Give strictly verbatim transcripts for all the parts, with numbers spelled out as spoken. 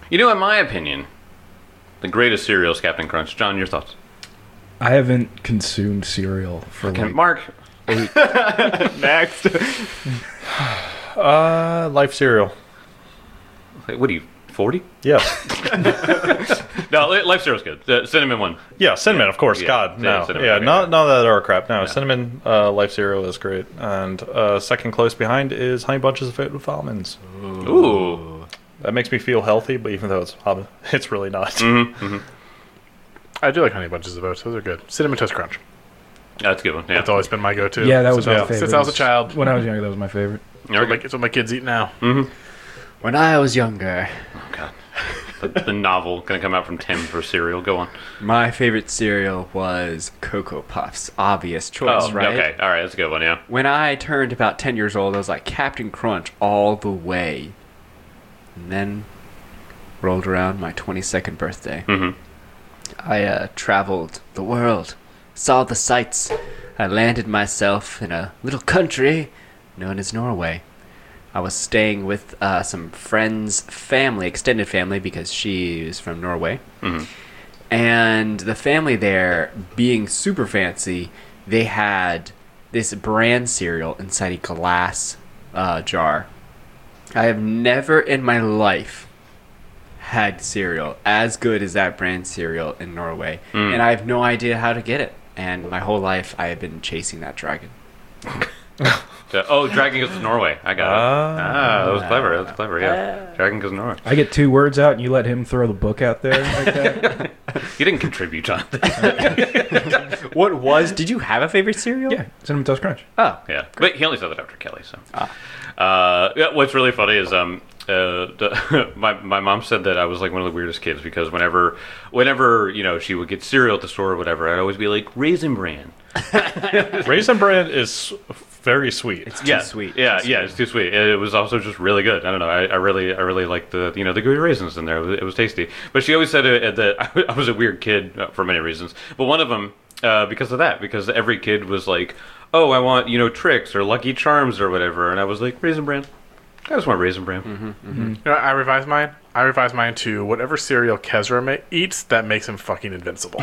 You know, in my opinion, the greatest cereal is Captain Crunch. John, your thoughts? I haven't consumed cereal for Okay, like Mark. Next. Uh, Life cereal. Wait, what are you, forty? Yes. No, Li- Life Cereal's good. The cinnamon one. Yeah, cinnamon, of course. Yeah, God, yeah, no. cinnamon, Yeah, okay, not yeah. none of that other crap. No, cinnamon uh, Life cereal is great. And uh, second close behind is Honey Bunches of Oat with almonds. Ooh. That makes me feel healthy, but even though it's it's really not. Mm-hmm. I do like Honey Bunches of Oats. Those are good. Cinnamon Toast Crunch. That's a good one. Yeah. That's always been my go-to. yeah, that was since my I favorite. Since I was a child. When I was younger, that was my favorite. It's what my- it's what my kids eat now. Mm-hmm. When I was younger, Oh, God. The, the novel going to come out from Tim for cereal. Go on. my favorite cereal was Cocoa Puffs. Obvious choice, Oh, right? okay. All right. That's a good one, yeah. When I turned about ten years old, I was like Captain Crunch all the way. And then rolled around my twenty-second birthday. Mm-hmm. I uh, traveled the world, saw the sights. I landed myself in a little country known as Norway. I was staying with uh, some friends' family, extended family, because she is from Norway. Mm-hmm. And the family there, being super fancy, they had this brand cereal inside a glass uh, jar. I have never in my life had cereal as good as that brand cereal in Norway. Mm. And I have no idea how to get it. And my whole life, I have been chasing that dragon. So, oh, Dragon Goes to Norway. I got it. Ah. Ah, that was clever. That was clever, yeah. Dragon Goes to Norway. I get two words out, and you let him throw the book out there like that. You didn't contribute, John. What was? Did you have a favorite cereal? Yeah, Cinnamon Toast Crunch. Oh. Yeah, but he only said that after Kelly. So, uh, yeah, what's really funny is um, uh, the, my my mom said that I was like one of the weirdest kids because whenever, whenever you know she would get cereal at the store or whatever, I'd always be like Raisin Bran. Raisin Bran is very sweet. It's too Yeah, sweet. Yeah, Too yeah, sweet. it's too sweet. It was also just really good. I don't know. I, I really, I really liked the you know the gooey raisins in there. It was, it was tasty. But she always said uh, that I, I was a weird kid uh, for many reasons. But one of them. Uh, because of that, because every kid was like, "Oh, I want you know tricks or Lucky Charms or whatever," and I was like, "Raisin Bran." I just want Raisin Bran. You know, I revised mine. I revised mine to whatever cereal Kezra ma- eats that makes him fucking invincible.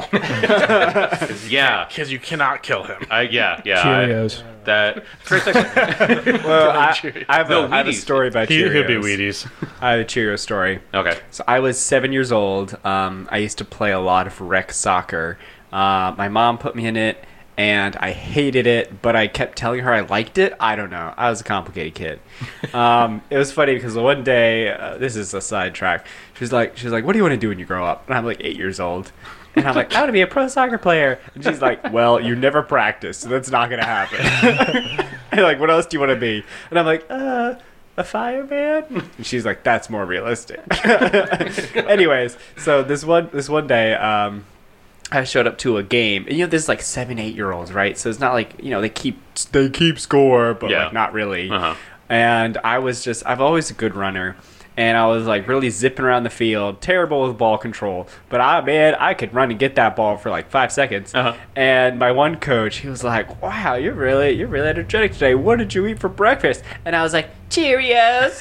Yeah, Because you cannot kill him. I yeah yeah. I- Cheerios. that Great section. Well, I, Cheerios. I, have No, a, I have a Wheaties. story about He, Cheerios. he'll be Wheaties. I have a Cheerio story. Okay. So I was seven years old. Um, I used to play a lot of rec soccer. Uh, my mom put me in it, and I hated it, but I kept telling her I liked it. I don't know. I was a complicated kid. Um, it was funny because one day, uh, this is a sidetrack. She was like, she was like, "What do you want to do when you grow up?" And I'm like eight years old. And I'm like, "I want to be a pro soccer player." And she's like, "Well, you never practice, so that's not going to happen." And like, "What else do you want to be?" And I'm like, uh... a fireman? And she's like, "That's more realistic." Anyways, so this one this one day, um, I showed up to a game, and you know, this is like seven, eight year olds, right? So it's not like you know they keep they keep score, but Yeah. like not really. Uh-huh. And I was just I've always a good runner. And I was like really zipping around the field, terrible with ball control. But I, man, I could run and get that ball for like five seconds. Uh-huh. And my one coach, he was like, "Wow, you're really, you're really energetic today. What did you eat for breakfast?" And I was like, "Cheerios."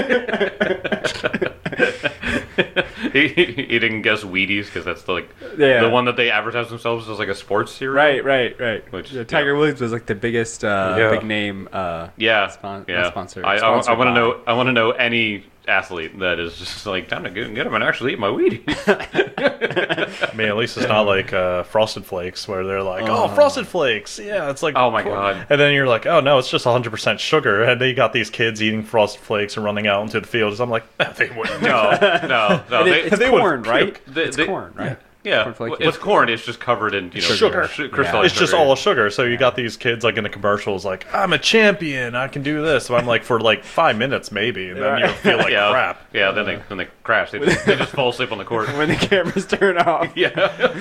he, he didn't guess Wheaties because that's the, like Yeah. the one that they advertise themselves as like a sports cereal. Right, right, right. Which, Yeah, Tiger yeah. Woods was like the biggest, uh, Yeah. big name. Uh, Yeah, Spon- yeah. not sponsor- I, I, sponsored I want to by. know. I want to know any athlete that is just like time to get, get him and actually eat my Wheaties. I mean, at least it's not like uh, Frosted Flakes where they're like, "Oh, Frosted Flakes." Yeah, it's like, Oh my God. And then you're like, "Oh no, it's just one hundred percent sugar." And then you got these kids eating Frosted Flakes and running out into the fields. I'm like, eh, they wouldn't. No, no, no. And it- They, it's they would corn, right? puke. They- it's they- corn, right? yeah, cornflake, it's corn. It's just covered in you know Sugar. sh- crystallized It's just sugar. all sugar. So you got these kids like in the commercials, like, "I'm a champion, I can do this." So I'm like, for like five minutes maybe, and then you feel like yeah, crap. Yeah, then they then they crash. They just, they just fall asleep on the court. When the cameras turn off. Yeah.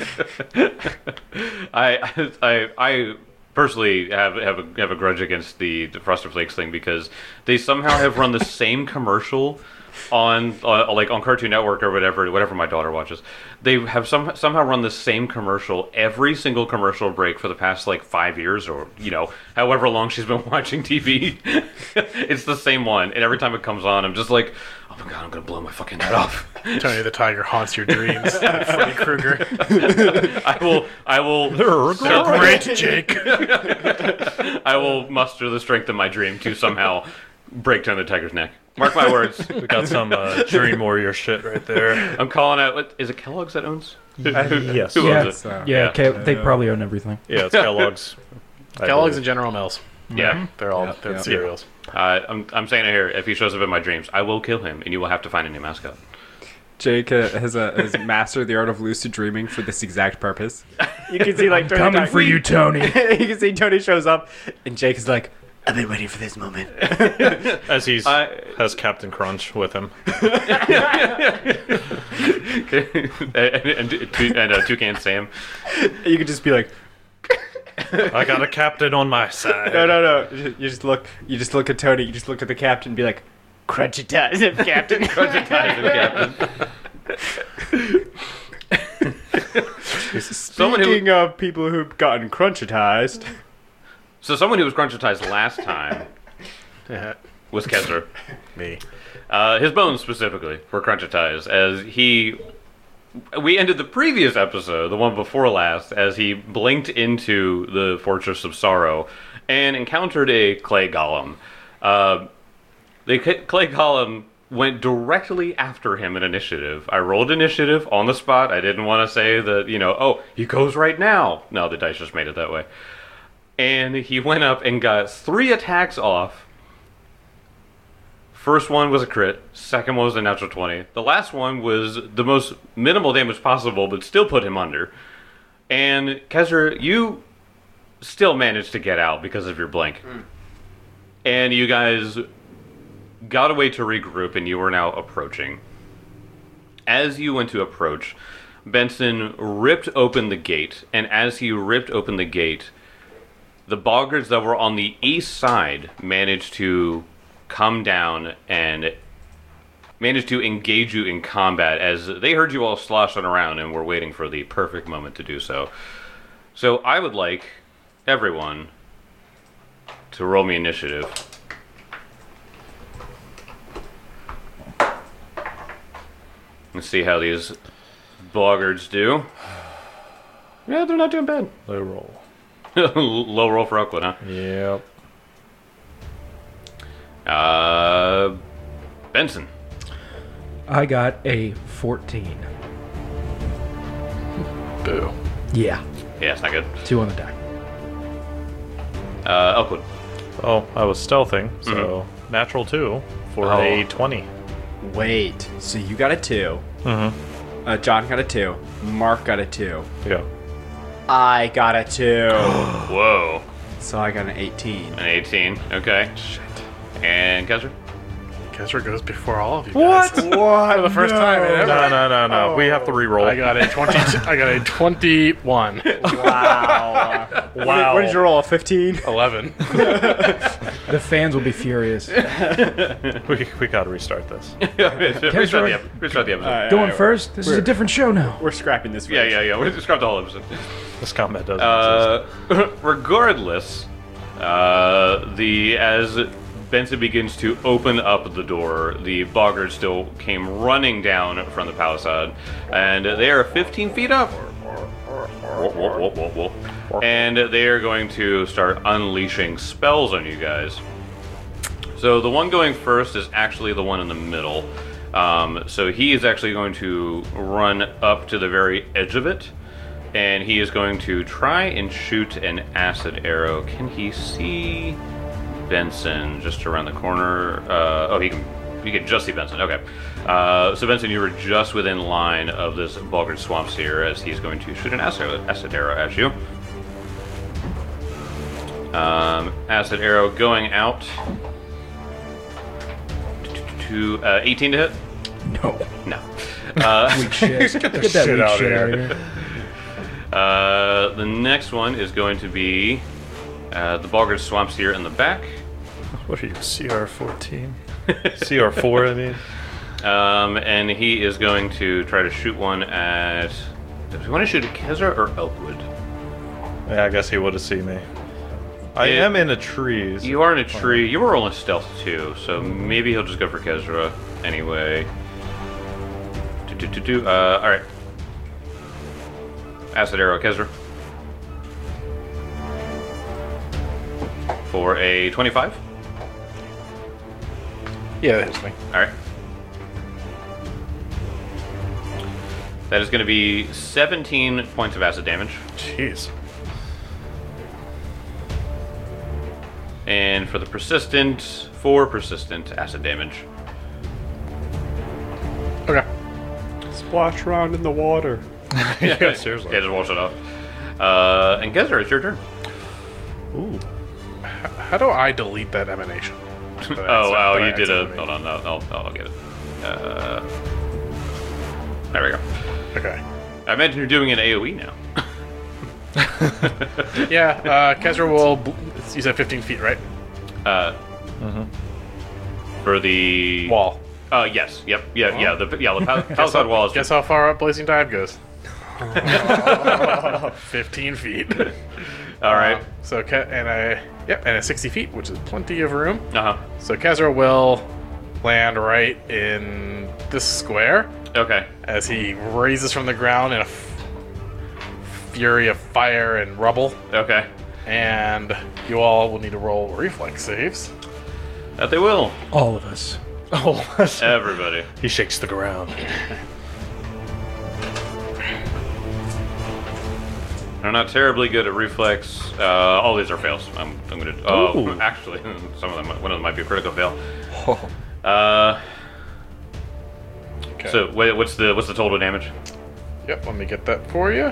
I I I personally have have a, have a grudge against the, the Frosted Flakes thing because they somehow have run the same commercial on uh, like on Cartoon Network or whatever, whatever my daughter watches. They have some somehow run the same commercial every single commercial break for the past like five years, or you know, however long she's been watching T V. It's the same one, and every time it comes on, I'm just like, oh my god, I'm gonna blow my fucking head off. Tony the Tiger haunts your dreams. Freddy Krueger. I will, I will, So great, Jake. I will muster the strength of my dream to somehow break Tony the Tiger's neck. Mark my words. We got some uh, Dream Warrior shit right there. I'm calling out. What, is it Kellogg's that owns? Yes. Who Yeah, owns it? So, yeah, Yeah. Ke- they probably own everything. Yeah, it's Kellogg's. I Kellogg's believe. and General Mills. Yeah. They're all Yep, they're yep. cereals. Uh, I'm, I'm saying it here. If he shows up in my dreams, I will kill him, and you will have to find a new mascot. Jake uh, has, uh, has mastered the art of lucid dreaming for this exact purpose. You can see like Tony Coming Ti- for you, Tony. you can see Tony shows up, and Jake is like, "I've been waiting for this moment." As he's I- has Captain Crunch with him. and and, and, and uh, Toucan Sam. You could just be like, I got a captain on my side. "No, no, no." You just- you just look. You just look at Tony. You just look at the captain, and be like, "Crunchitize, Captain." Someone who, Speaking of people who've gotten crunchitized, so someone who was crunchitized last time Yeah. was Kessler. Me. Uh, his bones specifically were crunchitized as he. We ended the previous episode, the one before last, as he blinked into the Fortress of Sorrow and encountered a clay golem. Uh, the c- clay golem went directly after him in initiative. I rolled initiative on the spot. I didn't want to say that, you know, oh, he goes right now. No, the dice just made it that way. And he went up and got three attacks off. First one was a crit. Second one was a natural twenty. The last one was the most minimal damage possible, but still put him under. And Kezra, you still managed to get out because of your blink. And you guys got a way to regroup, and you were now approaching. As you went to approach, Benson ripped open the gate, and as he ripped open the gate, the boggards that were on the east side managed to come down and managed to engage you in combat as they heard you all sloshing around and were waiting for the perfect moment to do so. So I would like everyone to roll me initiative. Let's see how these boggards do. Yeah, they're not doing bad. Low roll. Low roll for Oakland, huh? Yep. Uh, Benson. I got a fourteen. Boo. Yeah, Yeah, it's not good. two on the die. Uh, Elkwood. Oh, I was stealthing, so natural two for Oh. a twenty. wait. So you got a two. Mm-hmm. Uh, John got a two. Mark got a two. Yeah. I got a two. Whoa. So I got an eighteen. An eighteen. Okay. Shit. And Kesser? Kesser goes before all of you guys. What? For the first time in ever. No, no, no, no. We have to re-roll. I got a twenty. I got a twenty-one. Wow. What, Wow. what did you roll? A fifteen? Eleven. The fans will be furious. We, we got to restart this. restart, the ep- restart the episode. Going first. This is a different show now. We're scrapping this. Yeah, yeah, yeah. We're describe the whole episode. This combat doesn't exist. Uh, regardless, uh, the as Benson begins to open up the door, the boggards still came running down from the palisade, and they are fifteen feet up. Whoa, whoa, whoa, whoa, whoa. And they are going to start unleashing spells on you guys. So the one going first is actually the one in the middle. Um, so he is actually going to run up to the very edge of it, and he is going to try and shoot an acid arrow. Can he see Benson just around the corner? Uh, oh, he can. You can just see Benson. Okay. Uh, so Benson, you were just within line of this Boggart Swamp Seer as he's going to shoot an acid, acid arrow at you. Um, acid arrow going out to uh, eighteen to hit. No. No. Uh, Weak shit. Get that shit weak out of shit here. out of here. uh, the next one is going to be uh, the Boggart Swamp Seer in the back. What are you, C R fourteen? C R four, I mean. Um, and he is going to try to shoot one at. Does he want to shoot at Kezra or Elkwood? Yeah, I guess he would have seen me. I It- am in a tree. so- You are in a tree. You were rolling stealth too, so maybe he'll just go for Kezra anyway. Do, do, do, do. Uh, all right. Acid arrow, Kezra. For a twenty-five. Yeah, that hits me. All right. That is going to be seventeen points of acid damage. Jeez. And for the persistent, four persistent acid damage. Okay. Splash around in the water. Yeah, seriously. Yeah, just wash it off. Uh, and Kezra, it's your turn. Ooh. How do I delete that emanation? That I Oh, accident- wow, that I you did a. accidentally Hold on, I'll, I'll, I'll get it. Uh, there we go. made? Okay. I imagine you're doing an AoE now. Yeah, uh, Kezra will. Bl- you said fifteen feet, right? Uh, For the Wall. Uh, yes, yep, yeah, yeah. The yeah, the pal- Guess palisade how, wall is. guess how far up Blazing Dive goes? fifteen feet. All right. Uh, so, Ke- and I. Yep, and a sixty feet, which is plenty of room. Uh huh. So, Kezra will land right in this square Okay. as he raises from the ground in a f- fury of fire and rubble. Okay. And you all will need to roll reflex saves. That they will. All of us. Oh, Everybody. he shakes the ground. I'm not terribly good at reflex. Uh, all these are fails. I'm, I'm gonna. Oh, Ooh. actually, some of them. One of them might be a critical fail. Uh. Okay. So, wait, what's the what's the total damage? Yep, let me get that for you.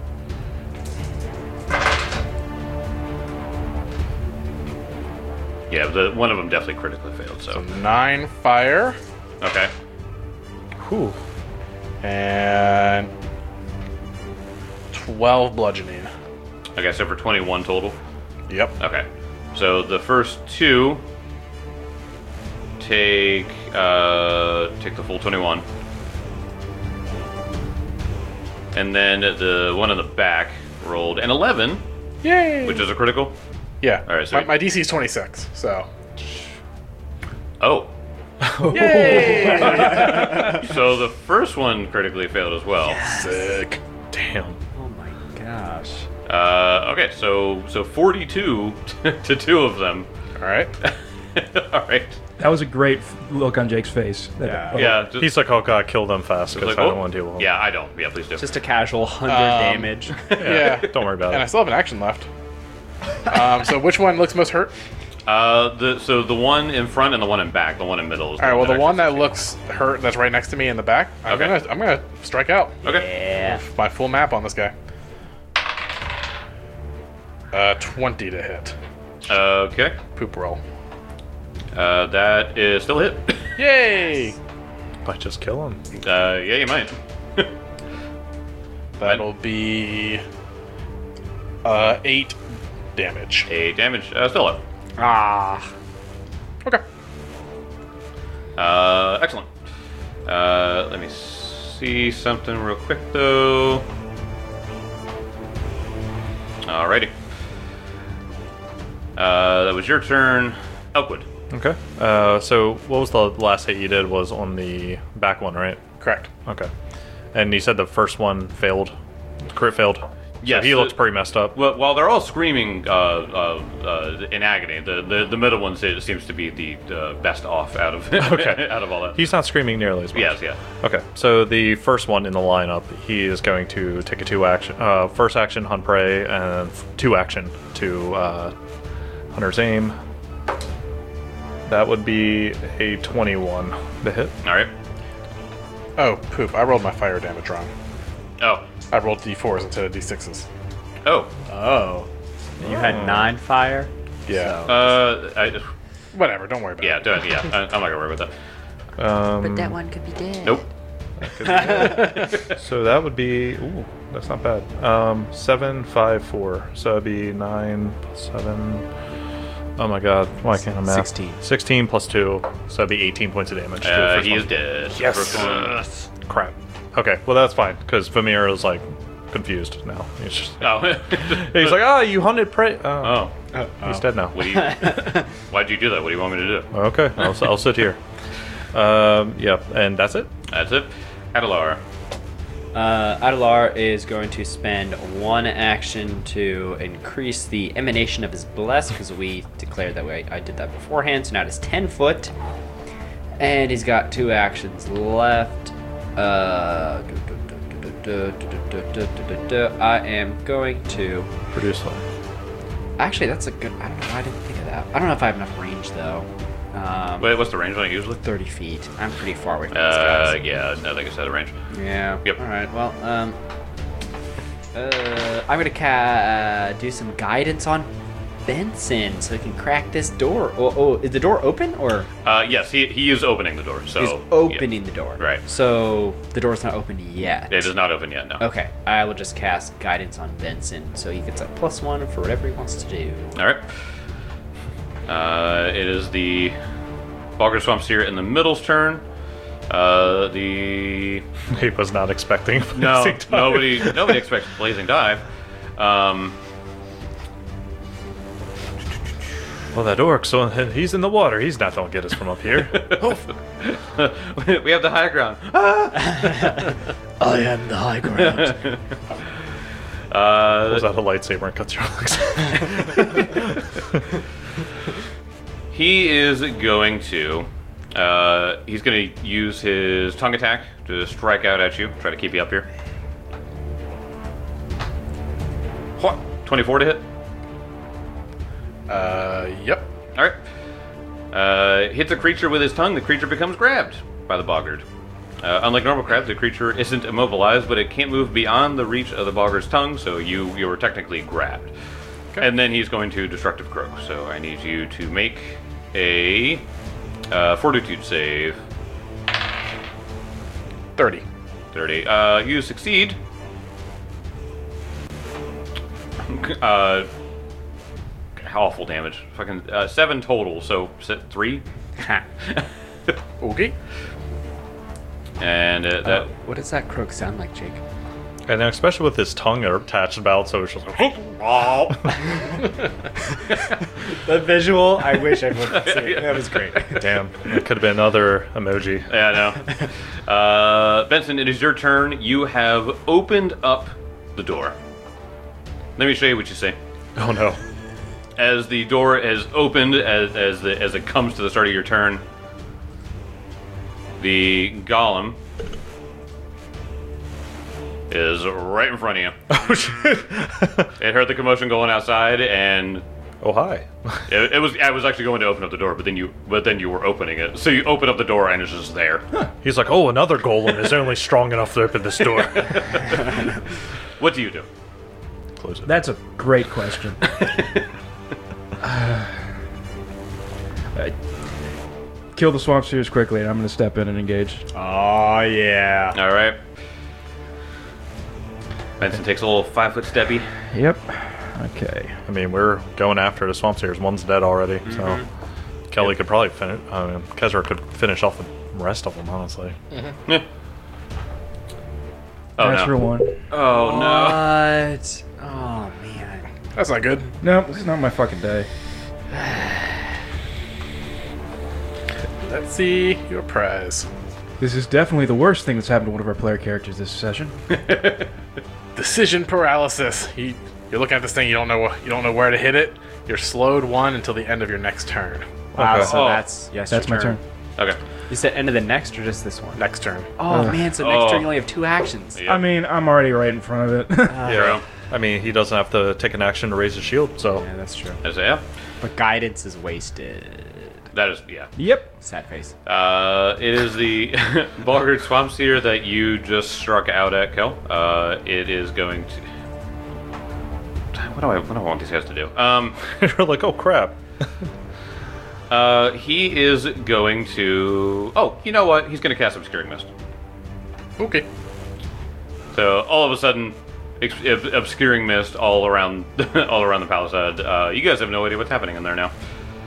Yeah, the one of them definitely critically failed. So. Nine fire Okay. Whew. and twelve bludgeoning. Okay, so for twenty-one total. Yep. Okay. So the first two take uh, take the full twenty-one. And then the one in the back rolled an eleven, Yay! which is a critical. yeah. All right, so my, we- my D C is twenty-six, so. Oh. Yay! So the first one critically failed as well. Sick. Damn. Oh my gosh. Uh, okay, so so forty-two to two of them. All right. All right. That was a great f- look on Jake's face. That- Yeah. oh, Yeah. Just, He's like, oh god, kill them fast just because like, I oh, don't want to deal with them. Yeah, I don't. Yeah, please do. Just a casual hundred Um, damage. Yeah. Don't worry about And I it. still have an action left. Um, so which one looks most hurt? Uh, the so the one in front and the one in back. The one in middle is. All right. Well, the one that actually looks hurt, that's right next to me in the back. I'm Okay. gonna, I'm gonna strike out. succeeds. Okay. Yeah. My full map on this guy. Uh, twenty to hit. Okay. Poop roll. Uh, that is still a hit. Yay! Might just kill him. Uh, yeah, you might. That'll be uh eight damage. A damage. Uh, still up. Ah. Okay. Uh, excellent. Uh, let me see something real quick though. Alrighty. Uh, that was your turn, Elkwood. Okay. Uh, so what was the last hit you did was on the back one, right? Correct. Okay. And you said the first one failed. Crit failed. Yes, So he the- looks pretty messed up. Well, while they're all screaming uh, uh, uh, in agony, the, the the middle one se- seems to be the uh, best off out of Okay. out of all that. He's not screaming nearly as much. Yes, yeah. Okay, so the first one in the lineup, he is going to take a two action, uh, first action hunt prey, and f- two action to uh, hunter's aim. That would be a twenty-one to hit. All right. Oh, poop. I rolled my fire damage wrong. Oh. I rolled D fours instead of D sixes. Oh. Oh. You had nine fire. Yeah. So- Uh. I, Whatever. Don't worry about yeah. it. Do it. Yeah. I, I'm not gonna worry about that. Um, But that one could be dead. Nope. So that would be, ooh, that's not bad. Um, seven, five, four. So that'd be nine plus seven. Oh my god, why can't I math? sixteen. sixteen plus two, so that'd be eighteen points of damage. to the Uh, first he one. is dead. Yes. First one. Crap. Okay, well that's fine, because Vamir is like confused now. He's just Oh. he's like, oh, you hunted prey. Oh, oh. he's dead now. What do you, why'd you do that? What do you want me to do? Okay, I'll, I'll sit here. Um, yep, and that's it. That's it. Adelar. Uh, Adelar is going to spend one action to increase the emanation of his bless, because we declared that way. I did that beforehand, so now it is ten foot. And he's got two actions left. Uh, I am going to... Produce one. Actually, that's a good... I don't know. I didn't think of that. I don't know if I have enough range, though. Um, Wait, what's the range on it usually? thirty feet. I'm pretty far away from these Uh, guys. yeah, I think it's out of range. Yeah. Yep. All right. Well, um, uh, I'm gonna ca- uh, do some guidance on Benson so he can crack this door. Oh, oh, is the door open or Uh, yes, he, he is opening the door. So he's opening the door? Right. So the door's not open yet. Yeah, it is not open yet. No. Okay. I will just cast guidance on Benson so he gets a plus one for whatever he wants to do. All right. Uh, it is the Bogger Swamp Seer in the middle's turn. Uh, the He was not expecting. no, Blazing Dive. nobody nobody expects Blazing Dive. Um, Well, that orc, so he's in the water. He's not going to get us from up here. we have the high ground. I am the high ground. Uh, Pulls out a lightsaber and cuts your legs. He is going to. Uh, he's going to use his tongue attack to strike out at you. Try to keep you up here. What? twenty-four to hit. Uh, yep. All right. Uh, hits a creature with his tongue. The creature becomes grabbed by the boggard. Uh, unlike normal crabs, the creature isn't immobilized, but it can't move beyond the reach of the boggard's tongue, so you you were technically grabbed. Okay. And then he's going to destructive croak. So I need you to make a uh, fortitude save. thirty. thirty. Uh, you succeed. uh, awful damage. Fucking uh, seven total. So set three. Okay. And uh, that. What does that croak sound like, Jake? And now, especially with his tongue attached about, so it's just like, The visual, I wish everyone could see it. That was great. damn, it could have been another emoji. Yeah, I know. uh, Benson, it is your turn. You have opened up the door. Let me show you what you see. Oh no. As the door is opened, as as the as it comes to the start of your turn, the golem is right in front of you. Oh shit. It heard the commotion going outside, and Oh hi. it, it was I was actually going to open up the door, but then you but then you were opening it. So you open up the door, and it's just there. He's like, oh, another golem is only strong enough to open this door. What do you do? Close it. That's a great question. uh, kill the swamp seers quickly, and I'm going to step in and engage. Oh, yeah. All right. Benson takes a little five foot steppy. Yep. Okay. I mean, we're going after the swamp seers. One's dead already, so Kelly could probably finish. I mean, Kezra could finish off the rest of them, honestly. Yeah. Oh Natural no! one. Oh no! What? Oh, man. That's not good. No, this is not my fucking day. Let's see your prize. This is definitely the worst thing that's happened to one of our player characters this session. Decision paralysis. You, you're looking at this thing. You don't know. You don't know where to hit it. You're slowed one until the end of your next turn. Wow, Okay. so Oh. that's yes. That's my turn. Okay. You said end of the next or just this one? Next turn. Oh, Ugh. man, so next Oh. turn you only have two actions. Yeah. I mean, I'm already right in front of it. Zero. I mean, he doesn't have to take an action to raise his shield, so Yeah, that's true. That's yeah. But guidance is wasted. That is yeah. Yep. Sad face. Uh, it is the Boggart Swamp Seer that you just struck out at, Kel. Uh, it is going to. What do I what do I want these guys to do? Um, you're like, oh crap. uh, he is going to. Oh, you know what? He's going to cast Obscuring Mist. Okay. So all of a sudden, ex- ob- obscuring mist all around, all around the palisade. Uh, you guys have no idea what's happening in there now.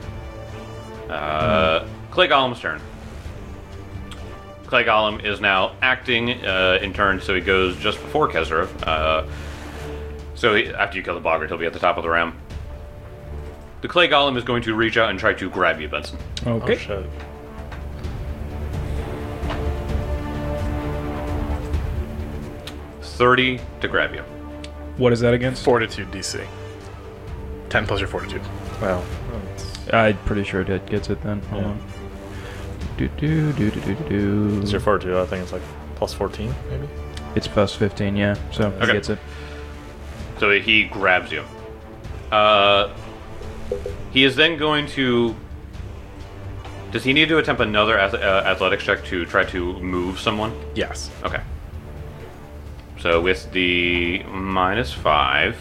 Uh, Clay Golem's turn. Clay Golem is now acting uh, in turn, so he goes just before Kezra. Uh, so he, after you kill the Boggart, he'll be at the top of the round. The Clay Golem is going to reach out and try to grab you, Benson. Okay. Oh, shit. thirty to grab you. What is that against? Fortitude D C. ten plus your fortitude. Well, I'm pretty sure it gets it then. Hold Yeah. on. Do do do do do do do. it's your fortitude. I think it's like plus fourteen, maybe. It's plus fifteen, yeah. So Okay. he gets it. So he grabs you. Uh, he is then going to. Does he need to attempt another ath- uh, athletics check to try to move someone? Yes. Okay. So with the minus five,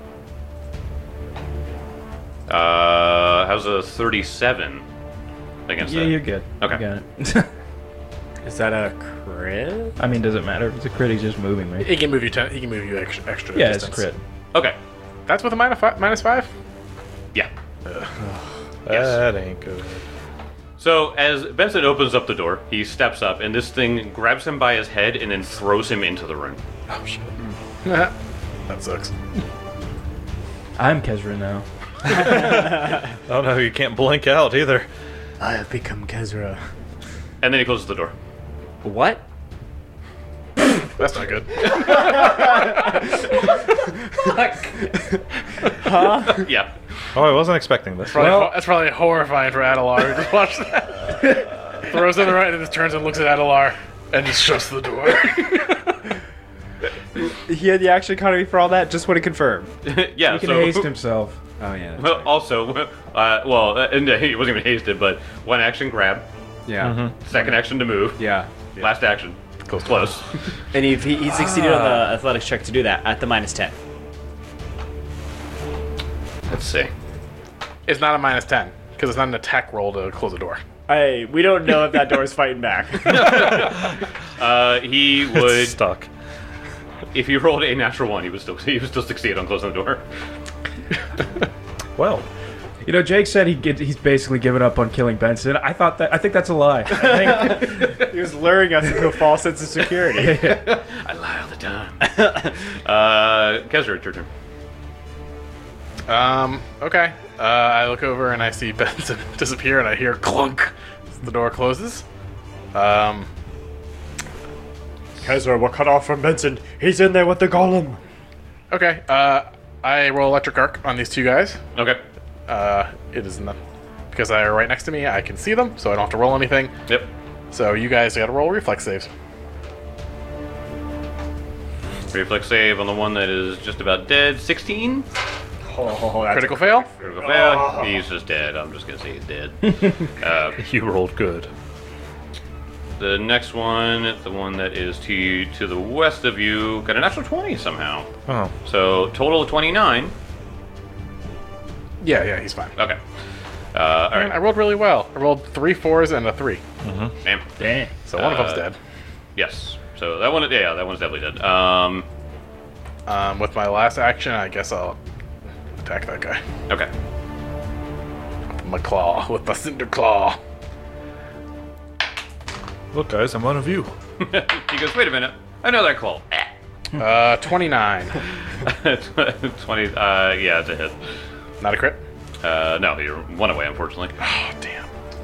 uh, how's a thirty-seven against Yeah, that? you're good. Okay. You got it. Is that a crit? I mean, does it matter? If it's a crit, he's just moving me. He can move you ten. He can move you extra. extra Yeah, distance. it's a crit. Okay. That's with a minus five. Minus five. Yeah. That ain't good. So as Benson opens up the door, he steps up, and this thing grabs him by his head and then throws him into the room. Oh shit. That sucks. I'm Kezra now. Oh no, you can't blink out either. I have become Kezra. And then he closes the door. What? That's not good. Yeah. Oh, I wasn't expecting this. Probably, Well- that's probably horrifying for Adelar. Just watch that. Throws on the right and just turns and looks at Adelar and just shuts the door. He had the action economy for all that. Just want to confirm. Yeah. He can so, haste himself. Oh yeah. that's Well, right. also, uh, well, uh, and he wasn't even hasted, but one action grab, Yeah. second action to move, Yeah. last action close. Close. And he, he, he succeeded on the athletics check to do that at the minus ten. Let's see. It's not a minus ten because it's not an attack roll to close the door. Hey, we don't know if that door is fighting back. Uh, he It's would, stuck. if he rolled a natural one, he would still he would still succeed on closing the door. Well, You know, Jake said he get, he's basically given up on killing Benson. I thought that. I think that's a lie. I think, He was luring us into a false sense of security. I lie all the time. uh, Kezra, it's your turn. Um. Okay. Uh, I look over and I see Benson disappear, and I hear clunk as the door closes. Um. Kezra, we're cut off from Benson. He's in there with the golem. Okay. Uh, I roll electric arc on these two guys. Okay. Uh, it is not because they're right next to me. I can see them, so I don't have to roll anything. Yep. So you guys got to roll reflex saves. Reflex save on the one that is just about dead. sixteen. Oh, that's Critical fail. Critical fail. He's just dead. I'm just gonna say he's dead. uh, you rolled good. the next one, the one that is to you, to the west of you, got an natural twenty somehow. Oh, So total of twenty-nine. Yeah, yeah, he's fine. Okay. Uh, all Man, I right. rolled really well. I rolled three fours and a three, Damn. dang. so one of them's Uh, dead. Yes. So that one, yeah, that one's definitely dead. Um. Um, with my last action, I guess I'll attack that guy. Okay. With my claw, with my cinder claw. look, guys, I'm one of you. He goes, wait a minute. I know that claw. Uh, twenty-nine. twenty. Uh, yeah, it's a hit. Not a crit. Uh, no, you're one away, unfortunately. Oh damn.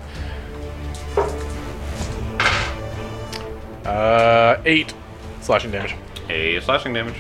Uh, eight slashing damage. A slashing damage.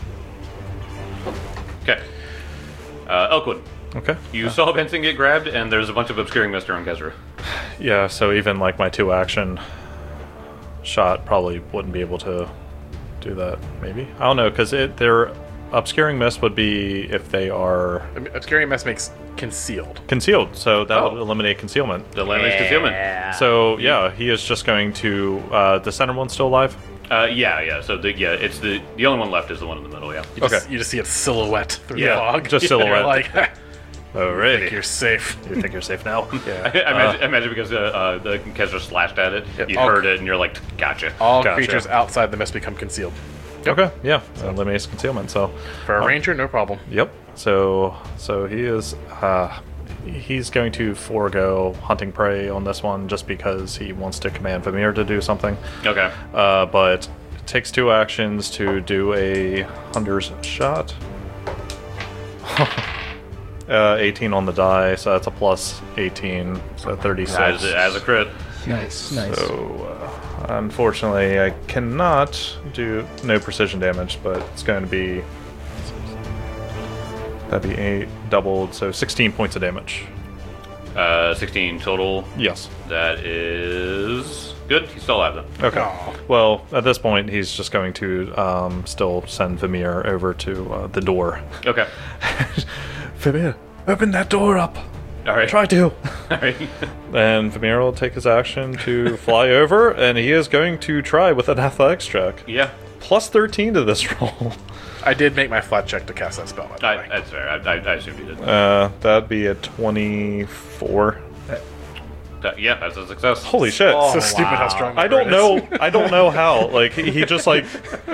Okay. Uh, Elkwood, Okay. you saw Benson get grabbed, and there's a bunch of obscuring mist around Kezra. Yeah, so even like my two action shot probably wouldn't be able to do that. Maybe I don't know because it their obscuring mist would be if they are Obscuring mess makes concealed. concealed, so that Oh. would eliminate concealment. The landless concealment. Yeah. So yeah, he is just going to. Uh, the center one's still alive. Uh, yeah, yeah. So the yeah, it's the the only one left is the one in the middle. Yeah. You just, Okay. you just see its silhouette through Yeah, the fog. just You're silhouette. like, I Alrighty. think you're safe. You think you're safe now? I, Yeah. I imagine, imagine because uh, uh, the Kezra slashed at it, Yep. you All- heard it, and you're like, gotcha. All Gotcha. creatures outside the mist become concealed. Okay. Yeah. So eliminates concealment. So. For a Oh. ranger, no problem. Yep. So so he is uh he's going to forego hunting prey on this one just because he wants to command Vamir to do something. Okay. Uh, but it takes two actions to do a hunter's shot. uh, eighteen on the die, so that's a plus eighteen, so thirty-six. As, as a crit. Nice, nice. So, uh, unfortunately, I cannot do no precision damage, but it's going to be that'd be eight doubled, so sixteen points of damage. Uh, sixteen total. Yes. That is good. He's still alive then. Okay. Aw. Well, at this point, he's just going to um, still send Vamir over to uh, the door. Okay. Vamir, open that door up. All right. Try to. All right. And Vamir will take his action to fly over, and he is going to try with an athletics check. Yeah. Plus thirteen to this roll. I did make my flat check to cast that spell, by the I, way. that's fair. I, I, I assumed you did. Uh, that'd be a twenty-four. That- yeah, that's a success. Holy shit! It's so stupid how strong that I don't bird know. is. I don't know how. Like he, he just like.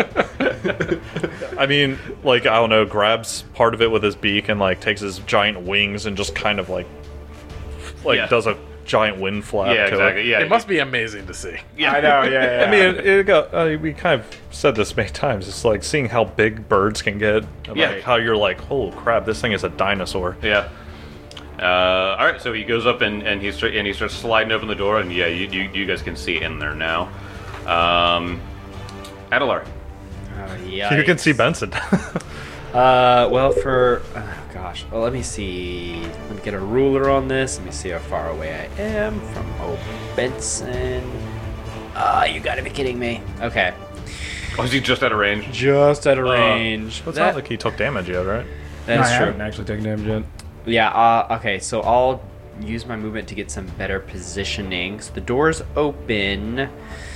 I mean, like I don't know. Grabs part of it with his beak and like takes his giant wings and just kind of like, like Yeah. does a giant wind flap. Yeah, to exactly. It. Yeah. It must be amazing to see. Yeah. I know, yeah, yeah. I mean, it, it got. Uh, we kind of said this many times. It's like seeing how big birds can get. And Yeah. Like how you're like, holy crap, this thing is a dinosaur. Yeah. Uh, all right, so he goes up and and he start, and he starts sliding open the door, and yeah, you you, you guys can see in there now. Um, Adelar. Oh, You can see Benson. Uh, well, for oh gosh, well, let me see. Let me get a ruler on this. Let me see how far away I am from old Benson. Ah, you gotta be kidding me. Okay, Oh, is he just out of range? just out of Uh, range. It's That- not like he took damage yet, right? No, I That's true. haven't actually taken damage yet. Yeah, uh, okay, so I'll use my movement to get some better positioning. So the door's open.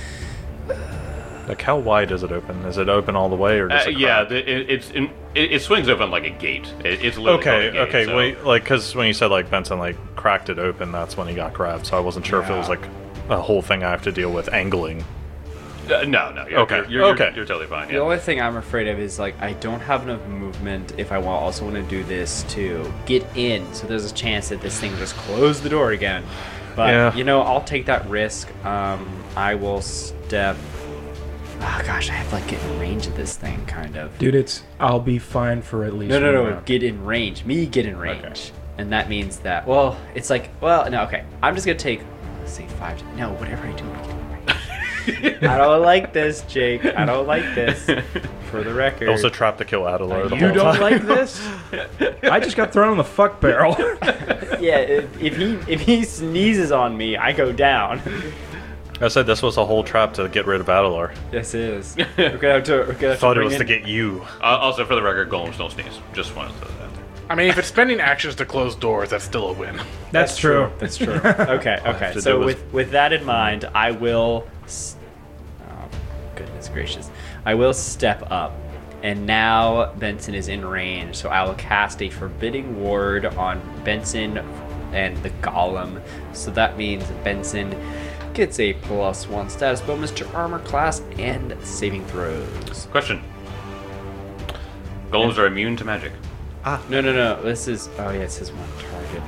Like how wide is it open? Is it open all the way, or does Uh, it yeah, crack? the, it, it's in, it, it swings open like a gate. It, it's literally Okay, like a gate, okay, so- wait, like, because when you said, like, Benson, like, cracked it open, that's when he got grabbed, so I wasn't sure if it was, Yeah. like, a whole thing I have to deal with angling. Uh, no, no. You're, Okay, You're, you're, okay. You're, you're totally fine. The Yeah. only thing I'm afraid of is like I don't have enough movement if I want, also want to do this to get in. So there's a chance that this thing will just close the door again. But Yeah. you know, I'll take that risk. Um, I will step. Oh gosh, I have to like get in range of this thing, kind of. Dude, it's I'll be fine for at least No, no, one no. round. Get in range. Me get in range. Okay. And that means that, well, it's like, well, no, okay. I'm just going to take, let's say five. No, whatever I do, I'm get in range. I don't like this, Jake. I don't like this. For the record. Also trapped to kill Adelar the You whole don't time. like this? I just got thrown in the fuck barrel. Yeah, if, if he if he sneezes on me, I go down. I said this was a whole trap to get rid of Adelar. Yes, it is. We're gonna have to. We're gonna have Thought to it bring was in, to get you. Uh, also, for the record, golems don't sneeze. Just wanted to say that. I mean, if it's spending actions to close doors, that's still a win. That's true. That's true. Okay, have okay. to So do with with- with that in mind, I will. s- Oh, goodness gracious! I will step up, and now Benson is in range. So I will cast a forbidding ward on Benson and the golem. So that means Benson gets a plus one status bonus to armor class and saving throws. Question. Golems are immune to magic. No, no, no. This is. Oh yeah, it says one target.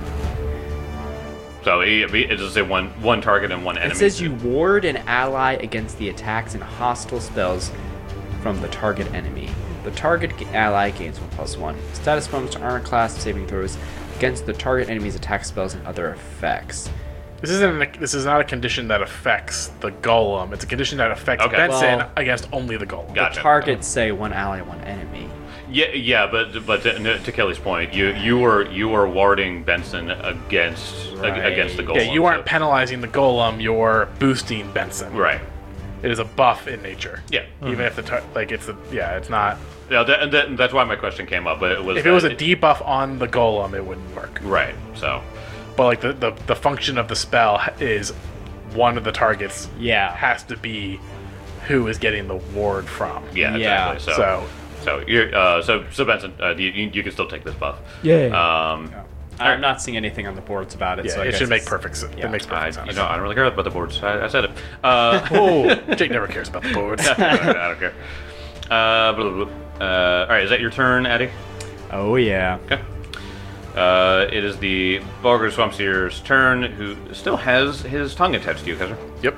So it, it does say one one target and one enemy. It says you ward an ally against the attacks and hostile spells from the target enemy. The target g- ally gains one plus one status bonus to armor class saving throws against the target enemy's attack spells and other effects. This isn't. A, this is not a condition that affects the golem. It's a condition that affects Okay. Benson Well- against only the golem. Gotcha. The targets say one ally, one enemy. Yeah, yeah, but but to, to Kelly's point, you you were you were warding Benson against ag- Right. against the golem. Yeah, you aren't so- penalizing the golem. You're boosting Benson. right. It is a buff in nature. Yeah. Even if the tar- like it's a yeah, it's not. Yeah, that, and that, that's why my question came up. But it was If it was a that- debuff on the golem, it wouldn't work. right. So But like the, the the function of the spell is one of the targets Yeah. has to be who is getting the ward from. yeah, Yeah, exactly. So So so you're uh, so so Benson, uh, you, you you can still take this buff. Yay. Um, I'm not seeing anything on the boards about it. yeah, so I it guess should make it's- perfect sense. yeah. It makes I, perfect sense. you know, I don't really care about the boards. I, I said it. Uh, Oh, Jake never cares about the boards. I don't care. Uh, blah, blah, blah. Uh, all right, is that your turn, Eddie? Oh yeah. Okay. Uh, it is the Bulgur Swampseer's turn, who still has his tongue attached to you, Kaiser. Yep.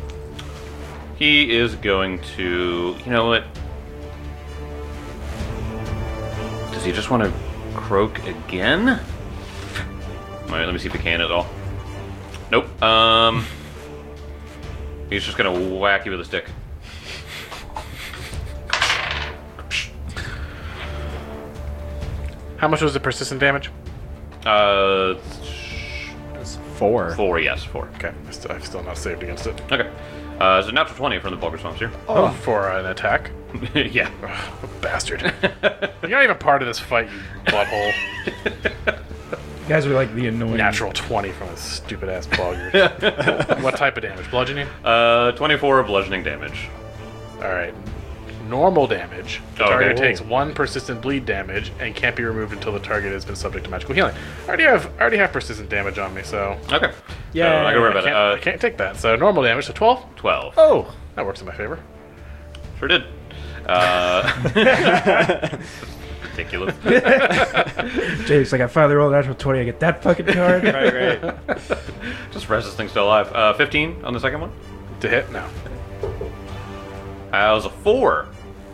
He is going to... You know what? Does he just want to croak again? Alright, let me see if he can at all. Nope. Um... He's just going to whack you with a stick. How much was the persistent damage? Uh... Four. Four, yes, four. Okay, I still, I've still not saved against it. Okay. Uh, it's a natural twenty from the Bulgur Swampseer. Oh, for an attack? Yeah. Ugh, bastard. You're not even part of this fight, you butthole. You guys are like the annoying. Natural twenty from a stupid ass Bulgur. What type of damage? Bludgeoning? Uh, twenty-four bludgeoning damage. Alright. Normal damage. The Okay. target takes one persistent bleed damage and can't be removed until the target has been subject to magical healing. I already have I already have persistent damage on me, so Okay. Yeah, So, I can worry I about can't, it. I Uh, can't take that. So normal damage, so twelve? twelve. Oh, that works in my favor. Sure did. Uh, ridiculous. Jake's like, I finally rolled a natural twenty. I get that fucking card. Right, right. Just rest this thing still alive. Uh, fifteen on the second one. To hit? No. That was a four.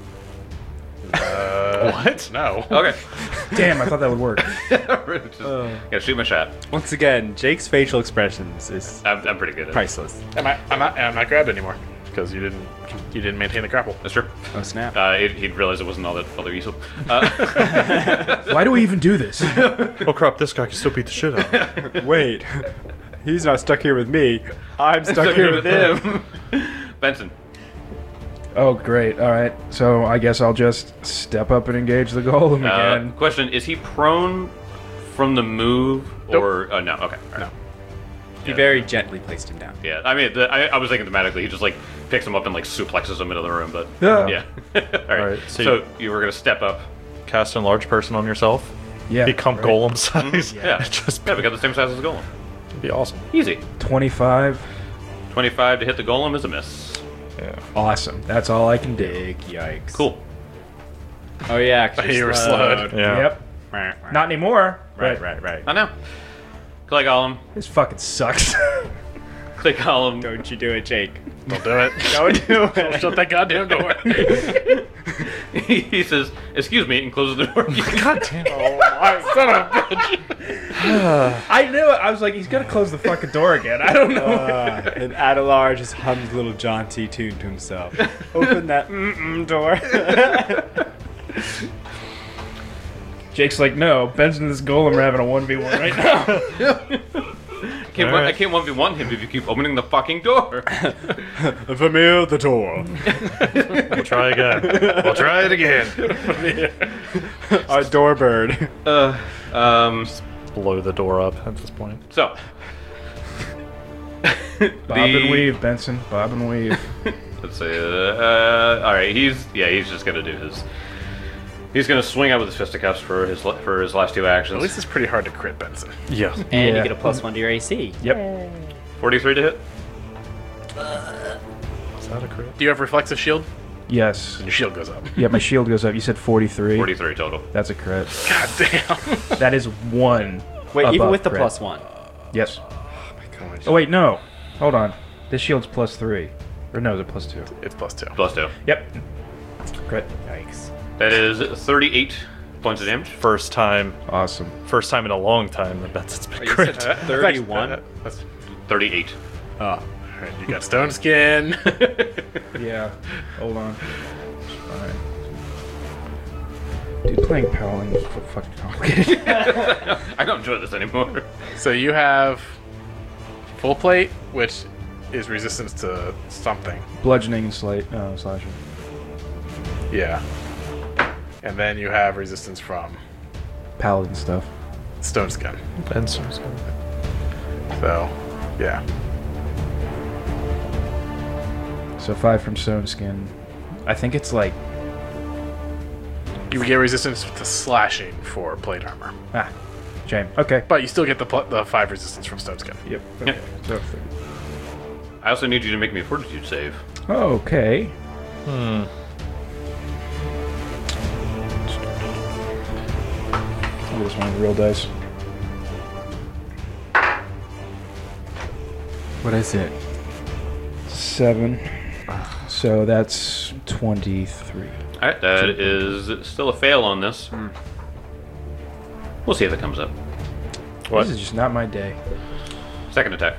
Uh, what? No. Okay. Damn, I thought that would work. Just, gotta shoot my shot. Once again, Jake's facial expressions is I'm, I'm pretty good at it. priceless. Am I, I'm not. I'm not grabbed anymore because you didn't. You didn't maintain the grapple. That's true. Oh snap! Uh, it, he'd realize it wasn't all that all that useful. Uh, Why do we even do this? Oh crap! This guy can still beat the shit out of me. Wait, he's not stuck here with me. I'm stuck here with him. Benson. Oh, great. All right. So I guess I'll just step up and engage the golem Uh, again. question: is he prone from the move or uh, no? Okay. All right. No. He very gently placed him down. Yeah, I mean, the, I, I was thinking thematically, he just like picks him up and like suplexes him into the room, but Yeah. yeah. All right. Alright, so, so you were gonna step up. Cast enlarge person on yourself. Yeah. Become right. golem size. Yeah, Just yeah, we got the same size as the golem. be awesome. Easy. twenty-five. Twenty-five to hit the golem is a miss. Yeah. Awesome. That's all I can do. Big yikes. Cool. Oh yeah, 'cause You you're were slowed. Yeah. Yep. Right, Not anymore. right, but right, right. I know. Clay Golem. This fucking sucks. Clay Golem. Don't you do it, Jake? Don't do it. Don't do Don't it. shut that goddamn door. he says, "Excuse me," and closes the door. God damn. Oh my son of a bitch. I knew it. I was like, he's gonna close the fucking door again. I don't know. Uh, and Adelar just hums a little jaunty tune to himself. Open that mm-mm door. Jake's like, no, Benson and this golem are having a one v one right now. I can't, All right. I can't one v one him if you keep opening the fucking door. Vermeer the door. We'll try again. We'll try it again. Our doorbird. Uh, um, Blow the door up at this point. so. Bob and weave, Benson. Bob and weave. Let's see. Uh, uh, all right, he's yeah, he's just gonna do his. He's gonna swing out with his fisticuffs for his la- for his last two actions. At least it's pretty hard to crit Benson. Yeah. And Yeah. you get a plus one to your A C. Yep. forty-three to hit. Is that a crit? Do you have reflexive shield? Yes. Your shield goes up. Yeah, my shield goes up. You said forty-three. forty-three total. That's a crit. God damn. That is one. Wait, even above with the crit. plus one. Yes. Oh wait, no. Hold on. This shield's plus three. Or no, is it plus two? It's plus two. Plus two. Yep. Crit. Yikes. That is thirty-eight points of damage. First time. Awesome. First time in a long time that that's it's been you crit. said thirty-one? That's, thirty-eight. Oh. alright, you got stone skin. Yeah. Hold on. Alright. Dude, playing Paladin is so fucking complicated. I don't enjoy this anymore. So you have full plate, which is resistance to something. Bludgeoning and slate, uh, slashing. Yeah. And then you have resistance from Paladin stuff. stone skin. Benson's So, yeah. So five from Stone Skin. I think it's like You would get resistance to slashing for plate armor, ah, shame. Okay. but you still get the pl- the five resistance from stone skin. Yep. Yeah. Okay. So, I also need you to make me a fortitude save. okay. Hmm. I'll just want real dice. What is it? Seven. So that's twenty-three. All right, that is still a fail on this. We'll see if it comes up. What? This is just not my day. Second attack.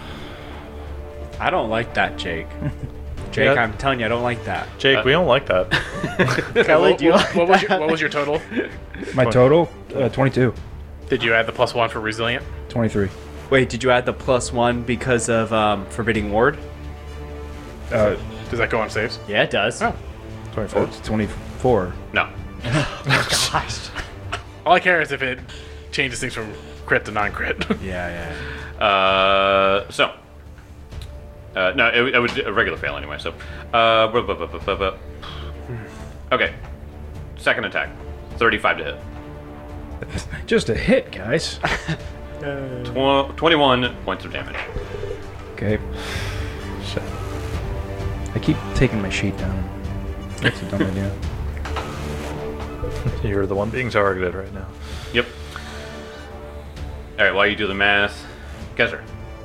I don't like that, Jake. Jake, Yeah. I'm telling you, I don't like that. Jake, we don't like that. Kelly, what, do you what, like what was that? your, what was your total? My total? Uh, twenty-two. Did you add the plus one for resilient? twenty-three. Wait, did you add the plus one because of um, Forbidding Ward? Uh, Does that go on saves? Yeah, it does. Oh. twenty-four. it's twenty-four. No. Gosh. All I care is if it changes things from crit to non-crit. Yeah, yeah. Uh, so. Uh, no, it, it would a regular fail anyway. So, uh, bu- bu- bu- bu- bu- bu- okay. Second attack, thirty-five to hit. Just a hit, guys. Tw- Twenty-one points of damage. Okay. Shit. I keep taking my sheet down. That's a dumb idea. You're the one being targeted right now. Yep. All right. While you do the math, Kezra.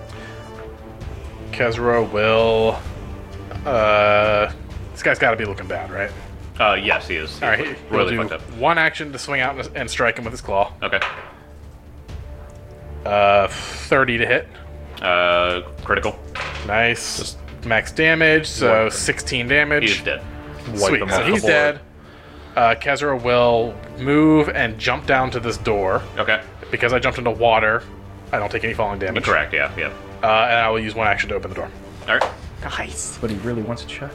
Kezra will. Uh, this guy's got to be looking bad, right? Uh, yes, he is. He's All right, he, he'll really do fucked up. one action to swing out and, and strike him with his claw. Okay. Uh, thirty to hit. Uh, critical. Nice. Max damage, so Wipe him. sixteen damage. He is dead. Wipe Sweet. them So off the he's board. dead. Uh, Kezra will move and jump down to this door. Okay. Because I jumped into water, I don't take any falling damage. Correct. Yeah. Yeah. Uh, and I will use one action to open the door. All right. Nice. But he really wants it shut.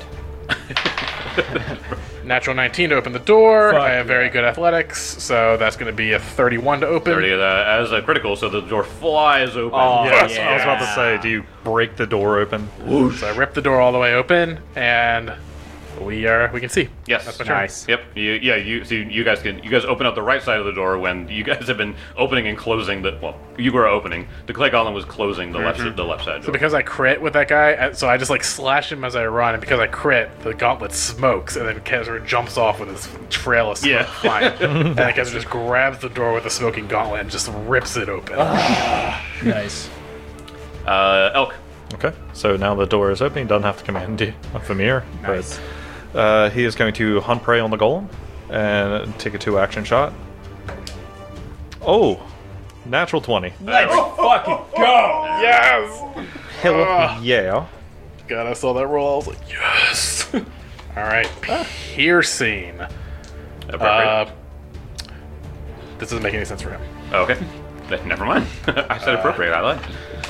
Natural nineteen to open the door. Fuck I have very good athletics, so that's going to be a thirty-one to open. thirty uh, as a critical, so the door flies open. Oh, Yes, yeah. I was about to say, do you break the door open? So I rip the door all the way open, and we are we can see. Yes. That's my turn. Nice. Yep. You, yeah. You. So you guys can. You guys open up the right side of the door when you guys have been opening and closing the. Well, you were opening. The clay golem was closing the left. The left side So door. because I crit with that guy, uh, so I just like slash him as I run, and because I crit, the gauntlet smokes, and then Kezra jumps off with his trail of smoke Yeah. flying, and then Kezra just grabs the door with the smoking gauntlet and just rips it open. Nice. uh, Elk. Okay, so now the door is open. He doesn't have to command you, Famir. Nice. But uh, he is going to hunt prey on the golem and take a two action shot. Oh, natural twenty. Let's fucking go! Yes! Hell yeah. God, I saw that roll. I was like, yes. All right, piercing. Appropriate. Uh, this doesn't make any sense for him. Oh, okay. Then Never mind. I said appropriate. I lied.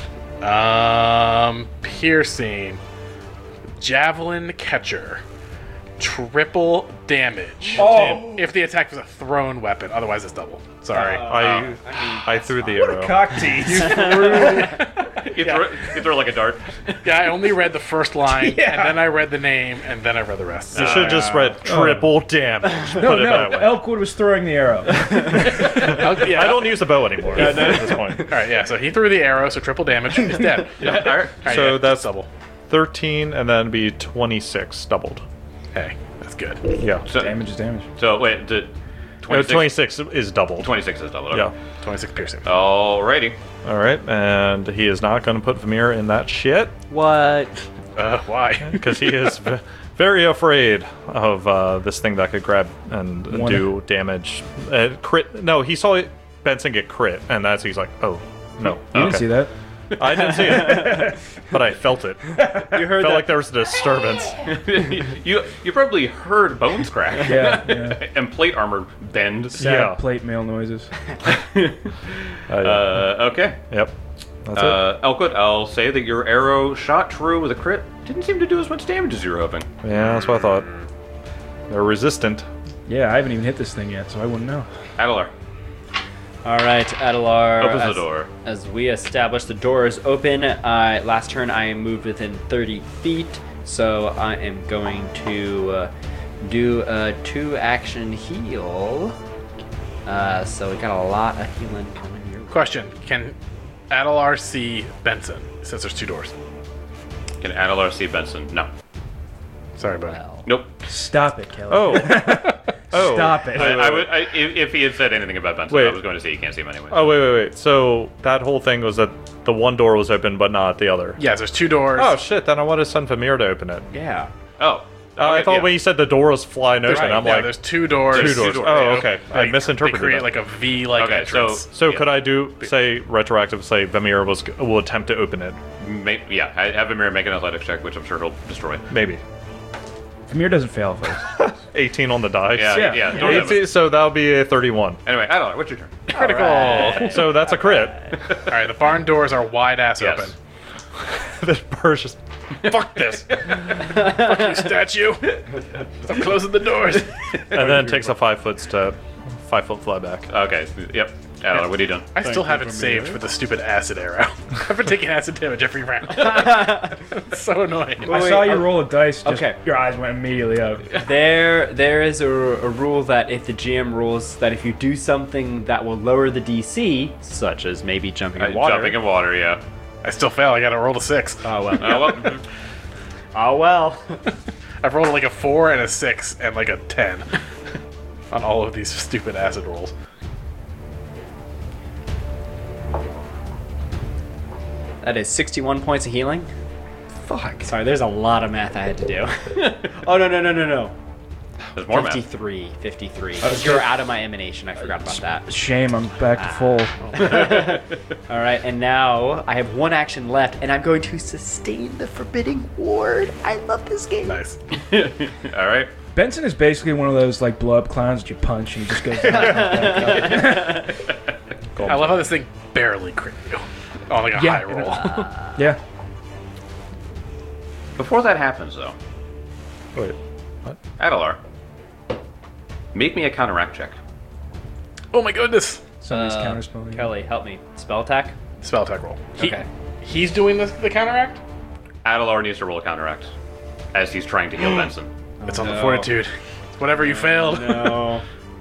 Um, piercing, javelin catcher, triple damage. Oh. If the attack was a thrown weapon, otherwise it's double. Sorry. I I threw the arrow. Cock teeth. You throw, you throw like a dart. Yeah, I only read the first line, Yeah. and then I read the name, and then I read the rest. You should have just read triple damage. No, Put it no. that way. Elkwood was throwing the arrow. Oh, yeah. I don't use the bow anymore at this point. All right, yeah. So he threw the arrow, so triple damage. He's dead. Yeah. All right. All right, So yeah, that's double. thirteen and then be twenty-six doubled. Hey, that's good. Yeah. So, Damage is damage. so wait. The No, twenty-six, twenty-six is doubled. twenty-six is double. Okay. Yeah. twenty-six piercing. Alrighty. All right, and he is not going to put Vamir in that shit What? Uh, why? because he is v- very afraid of uh, this thing that could grab and One- do damage. Uh, crit? No, he saw it, Benson get crit, and that's he's like, oh no. You didn't see that. I didn't see it, but I felt it. You heard Felt that? like there was a disturbance. you you probably heard bones crack. Yeah, yeah. And plate armor bend. Sad Yeah. plate mail noises. Uh, Uh, okay. yep. That's it. Uh, Elkwood, I'll say that your arrow shot true with a crit. Didn't seem to do as much damage as you were hoping. Yeah, that's what I thought. They're resistant. Yeah, I haven't even hit this thing yet, so I wouldn't know. Adelar All right, Adelar. opens the as, door. As we establish the door is open, uh, last turn I am moved within thirty feet, so I am going to uh, do a two action heal. Uh, so we got a lot of healing coming here. Question: Can Adelar see Benson since there's two doors? Can Adelar see Benson? No. Sorry, buddy. Well, Nope. Stop it, Kelly. Oh, Oh. Stop it. I, I would, I, if, if he had said anything about Benson, Wait. I was going to say you can't see him anyway. Oh wait, wait, wait. So that whole thing was that the one door was open, but not the other. Yes, there's two doors. Oh shit! Then I want to send Vamir to open it. Yeah. Oh. Uh, I Okay, thought yeah. when you said the door was flying open, Right, I'm yeah, like, there's two doors. two doors. doors, Oh, yeah. okay. I Like, misinterpreted They create that. like a V-like Okay, so- entrance. So Yeah. could I do say retroactive? Say Vamir was will attempt to open it. May, yeah, I have Vamir make an athletics check, which I'm sure he'll destroy. Maybe Vamir doesn't fail first. eighteen on the dice. Yeah, Yeah. yeah. don't have it. eighteen, so that'll be a thirty-one. Anyway, Adelaide, what's your turn? Critical. So that's a crit. All right, the barn doors are wide ass Yes. open. This bird's just fuck this, You statue. Stop closing the doors. and then takes a five foot step, five foot fly back. Okay, yep. Adelaide, what are you doing? I still have it saved for the stupid acid arrow. I've been taking acid damage every round. It's so annoying. I wait, saw you uh, roll a dice. Just, okay. Your eyes went immediately up. There, there is a, a rule that if the G M rules that if you do something that will lower the D C, such as maybe jumping in Uh, water. Jumping in water, yeah. I still fail. I got to roll a six. Oh well. Oh, well. Oh well. I've rolled like a four and a six and like a ten on all of these stupid acid rolls. That is sixty-one points of healing. Fuck. Sorry, there's a lot of math I had to do. Oh no no no no no. There's more math. fifty-three, fifty-three. was You're just- out of my emanation. I forgot about that. Shame, I'm back to full. All right, and now I have one action left, and I'm going to sustain the Forbidding Ward. I love this game. Nice. All right. Benson is basically one of those like blow up clowns that you punch and he just goes. down. I love how this thing barely crit you on like a Yeah. high roll. Yeah. Before that happens, though, Wait, what? Adelar, make me a counteract check. Oh my goodness. Somebody's Uh, counterspelling. Kelly, help me. Spell attack. Spell attack roll. He- Okay. He's doing the, the counteract? Adelar needs to roll a counteract as he's trying to heal Benson. It's on the no. fortitude. It's whatever you failed. No.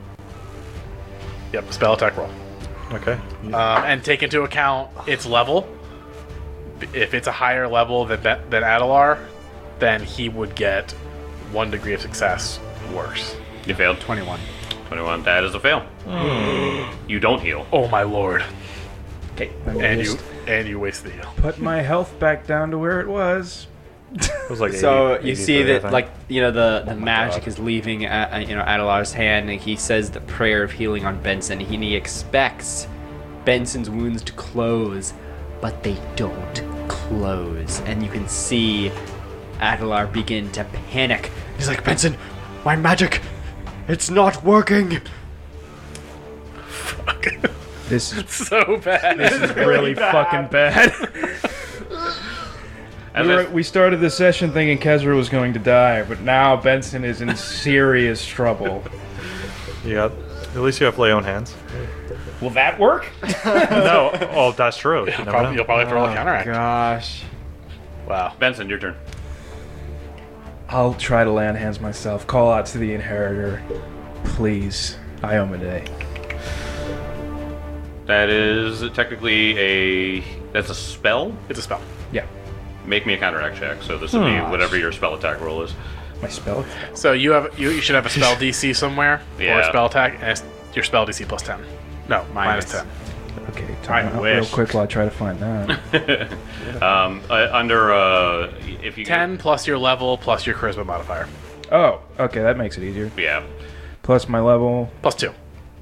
Yep, spell attack roll. Okay. Um, and take into account its level. If it's a higher level than Be- than Adelar, then he would get one degree of success worse. You failed. twenty-one. twenty-one. That is a fail. You don't heal. Oh my lord! Okay. And you and you waste the heal. Put my health back down to where it was. It was like So eighty, you see eighty-three, I that, think. like you know, the the magic God. is leaving, uh, uh, you know, Adelar's hand, and he says the prayer of healing on Benson. He, he expects Benson's wounds to close, but they don't close, and you can see Adelar begin to panic. He's like, Benson, my magic, it's not working. This is So bad. this is really fucking bad. As we, I- were, we started the session thinking Kezra was going to die, but now Benson is in serious trouble. Yeah. At least you have lay on hands. Will that work? No. Oh, that's true. You never Probably, know. you'll probably have to roll a counteract. Gosh. Wow. Benson, your turn. I'll try to land hands myself. Call out to the inheritor. Please. Iomade. That is technically a that's a spell. It's a spell. Yeah. Make me a counteract check. So this will be whatever your spell attack roll is. My spell. So you have you, you should have a spell D C somewhere or Yeah. a spell attack, and it's your spell D C plus ten. No, minus, Minus. ten. Okay, time I out wish. real quick while I try to find that. Um, uh, under uh, if you Ten plus your level plus your charisma modifier. Oh, okay, that makes it easier. yeah. Plus my level. Plus two.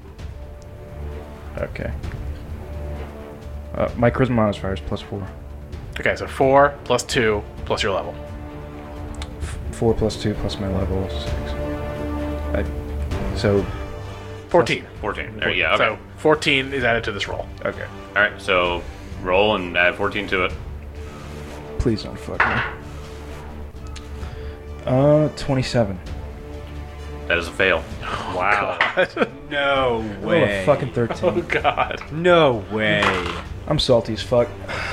Okay. Uh, my charisma modifier is plus four. Okay, so four plus two plus your level. Four plus two plus my level six. I, so Fourteen. fourteen. There, yeah. Okay. So fourteen is added to this roll. okay. All right. So roll and add fourteen to it. Please don't fuck me. Uh, twenty-seven. That is a fail. Wow. No Oh, way. a fucking Oh thirteen. god. No way. I'm salty as fuck.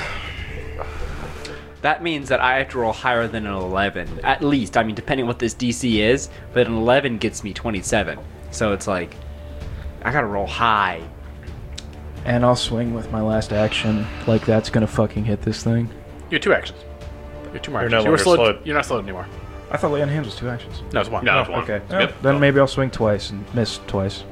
That means that I have to roll higher than an eleven, at least. I mean, depending what this D C is, but an eleven gets me twenty-seven. So it's like, I gotta roll high. And I'll swing with my last action. Like that's gonna fucking hit this thing. You have two actions. You have two more You're actions. no you were longer slowed, slowed. You're not slowed anymore. I thought lay on hands was two actions. No, it's one. No, it's one. Okay. Yep. Oh, then maybe I'll swing twice and miss twice.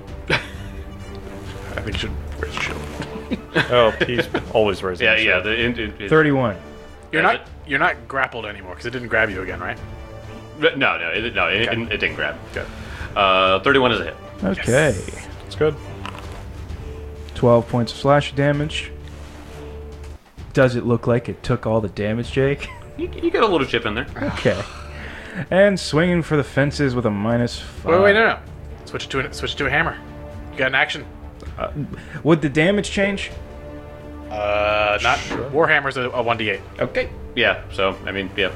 I think you should raise your shield. Oh, he's always raising. Yeah, his yeah. shield. The, it, it, it- Thirty-one. You're That's not you're not grappled anymore because it didn't grab you again, right? No, no, it, no. It, Okay. it, it didn't grab. Good. Uh, thirty-one is a hit. Okay. It's good. twelve points of slash damage. Does it look like it took all the damage, Jake? You, you get a little chip in there. Okay. And swinging for the fences with a minus five. Wait, wait, no, no. Switch it to a, switch it to a hammer. You got an action. Would the damage change? Uh, not Warhammer's a, a one d eight. Okay. Yeah. So I mean, yeah.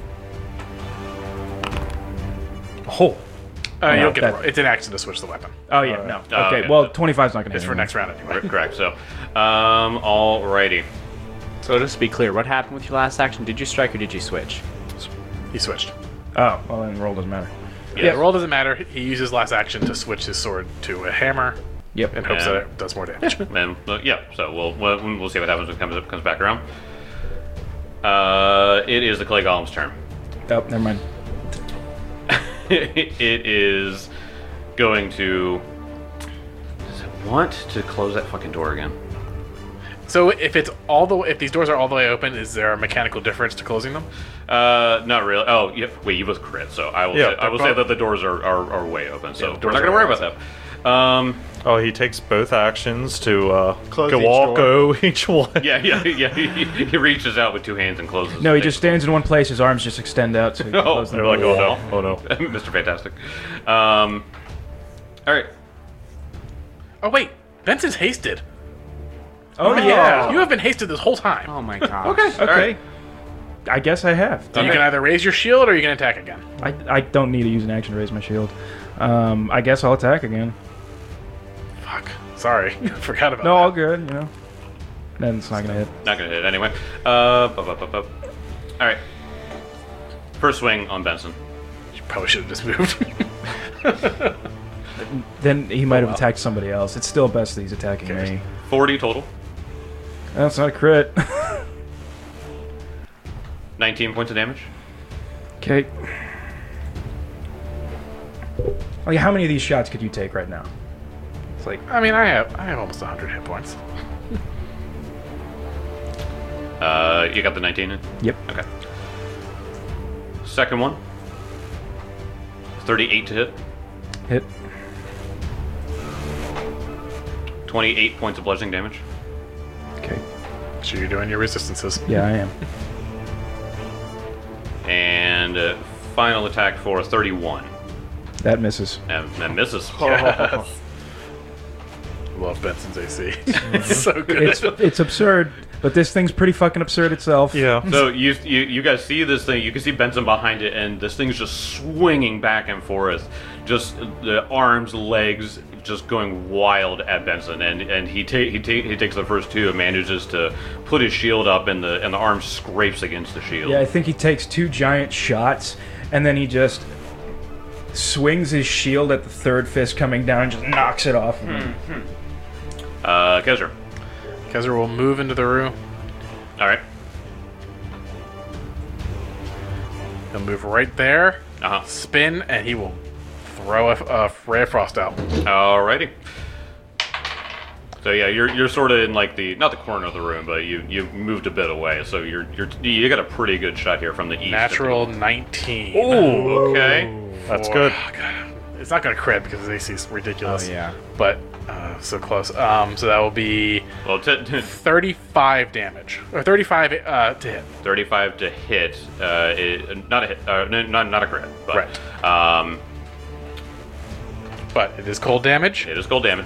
Oh. Uh, No, you'll get that- it. It's an action to switch the weapon. Oh, yeah, no. Oh, Okay, okay. well, twenty-five's not going to It's hit for anymore. next round anyway. Cor- Correct. So, um, alrighty. So just to be clear, what happened with your last action? Did you strike or did you switch? He switched. Oh, well, then roll doesn't matter. Yeah, the roll doesn't matter. He uses last action to switch his sword to a hammer Yep. in hopes Yeah. that it does more damage. And uh, yeah. So we'll, we'll we'll see what happens when it comes comes back around. Uh, it is the clay golem's turn. Oh, never mind. It is going to. Does it want to close that fucking door again? So if it's all the way, if these doors are all the way open, is there a mechanical difference to closing them? Uh, not really. Oh, yep. Wait, you both crit, so I will. Yeah, say, I will they're say both- that the doors are, are, are way open. So Yeah, the we're doors not are gonna worry way about that. Um, Oh, he takes both actions to uh, Close go each all door. go each one. yeah, yeah, yeah. He, he reaches out with two hands and closes. No, he takes just stands in one place. His arms just extend out. So he can Oh, close them. They're like, oh no, oh no. Mister Fantastic. Um, all right. Oh wait, Benson's hasted. Oh, yeah. You have been hasted this whole time. Oh my god. Okay. Okay. All right. I guess I have. So you can either raise your shield or you can attack again. I, I don't need to use an action to raise my shield. Um, I guess I'll attack again. Fuck. Sorry, forgot about No, all that. good, you know. Then it's not going to hit. Not gonna hit anyway. Uh, bup, bup, bup, bup. All right. First swing on Benson. You probably should have just moved. Then he might have attacked somebody else. It's still best that he's attacking Okay. me. Forty total. That's not a crit. Nineteen points of damage. Okay. Like, how many of these shots could you take right now? It's like, I mean, I have I have almost one hundred hit points. Uh, you got the nineteen in. yep. Okay. Second one. Thirty-eight to hit. Hit. Twenty-eight points of bludgeoning damage. Okay. So you're doing your resistances. Yeah, I am. And uh, final attack for thirty-one. That misses. And, and misses. Yes. Love Benson's A C. It's so good. It's it's absurd, but this thing's pretty fucking absurd itself. Yeah. So you, you you guys see this thing? You can see Benson behind it, and this thing's just swinging back and forth, just the arms, legs, just going wild at Benson. And and he ta- he ta- he takes the first two and manages to put his shield up, and the and the arm scrapes against the shield. Yeah, I think he takes two giant shots, and then he just swings his shield at the third fist coming down and just knocks it off. Uh, Kezra. Kezra will move into the room. All right. He'll move right there, Uh huh. spin, and he will throw a, a ray of frost out. Alrighty. So yeah, you're you're sort of in like the not the corner of the room, but you you moved a bit away, so you're you're you got a pretty good shot here from the east. Natural nineteen. Ooh, okay. That's Four- good. oh, God. It's not going to crit because his A C is ridiculous. Oh, yeah. But uh, so close. Um, so that will be Well, t- t- thirty-five damage or thirty-five uh, to hit. thirty-five to hit. Uh, it, not a hit. Uh, n- not not a crit. But, Right. Um, But it is cold damage. it is cold damage.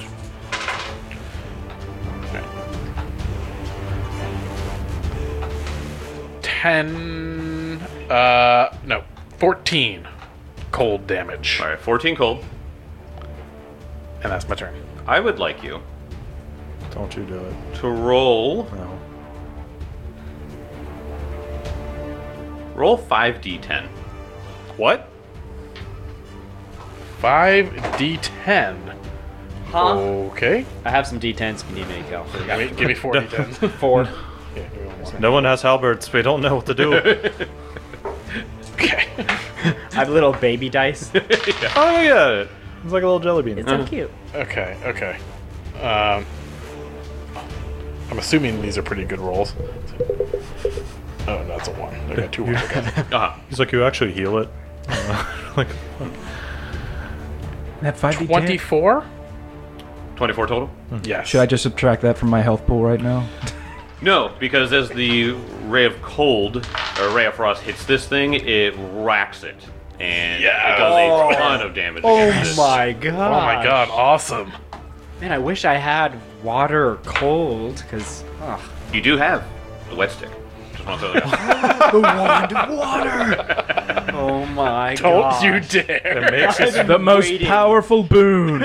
ten. Uh, no, fourteen cold damage, All right, fourteen cold. and that's my turn. I would like you Don't you do it. to roll No. roll five d ten. What? Five d ten. Huh? Okay. I have some D tens if you need me, Kel. Give me, give me four d tens. Four. Yeah, give me one more. No one has halberds. We don't know what to do. Okay. have little baby dice. Oh yeah, it's like a little jelly bean. It's so cute. Okay, okay. Um, I'm assuming these are pretty good rolls. Oh, that's a one. I got two ones. Okay. Uh-huh. He's like, you actually heal it. Uh, like, That five d ten. twenty-four? twenty-four total? Yes. Should I just subtract that from my health pool right now? No, because as the ray of cold or ray of frost hits this thing, it racks it, and Yeah. it does a ton of damage. against this. my god. Oh my god, awesome. Man, I wish I had water or cold, because. Oh. You do have the wet stick. Just want to tell you. The wand of water! Oh my Don't god. you dare. it makes it The most waiting. powerful boon.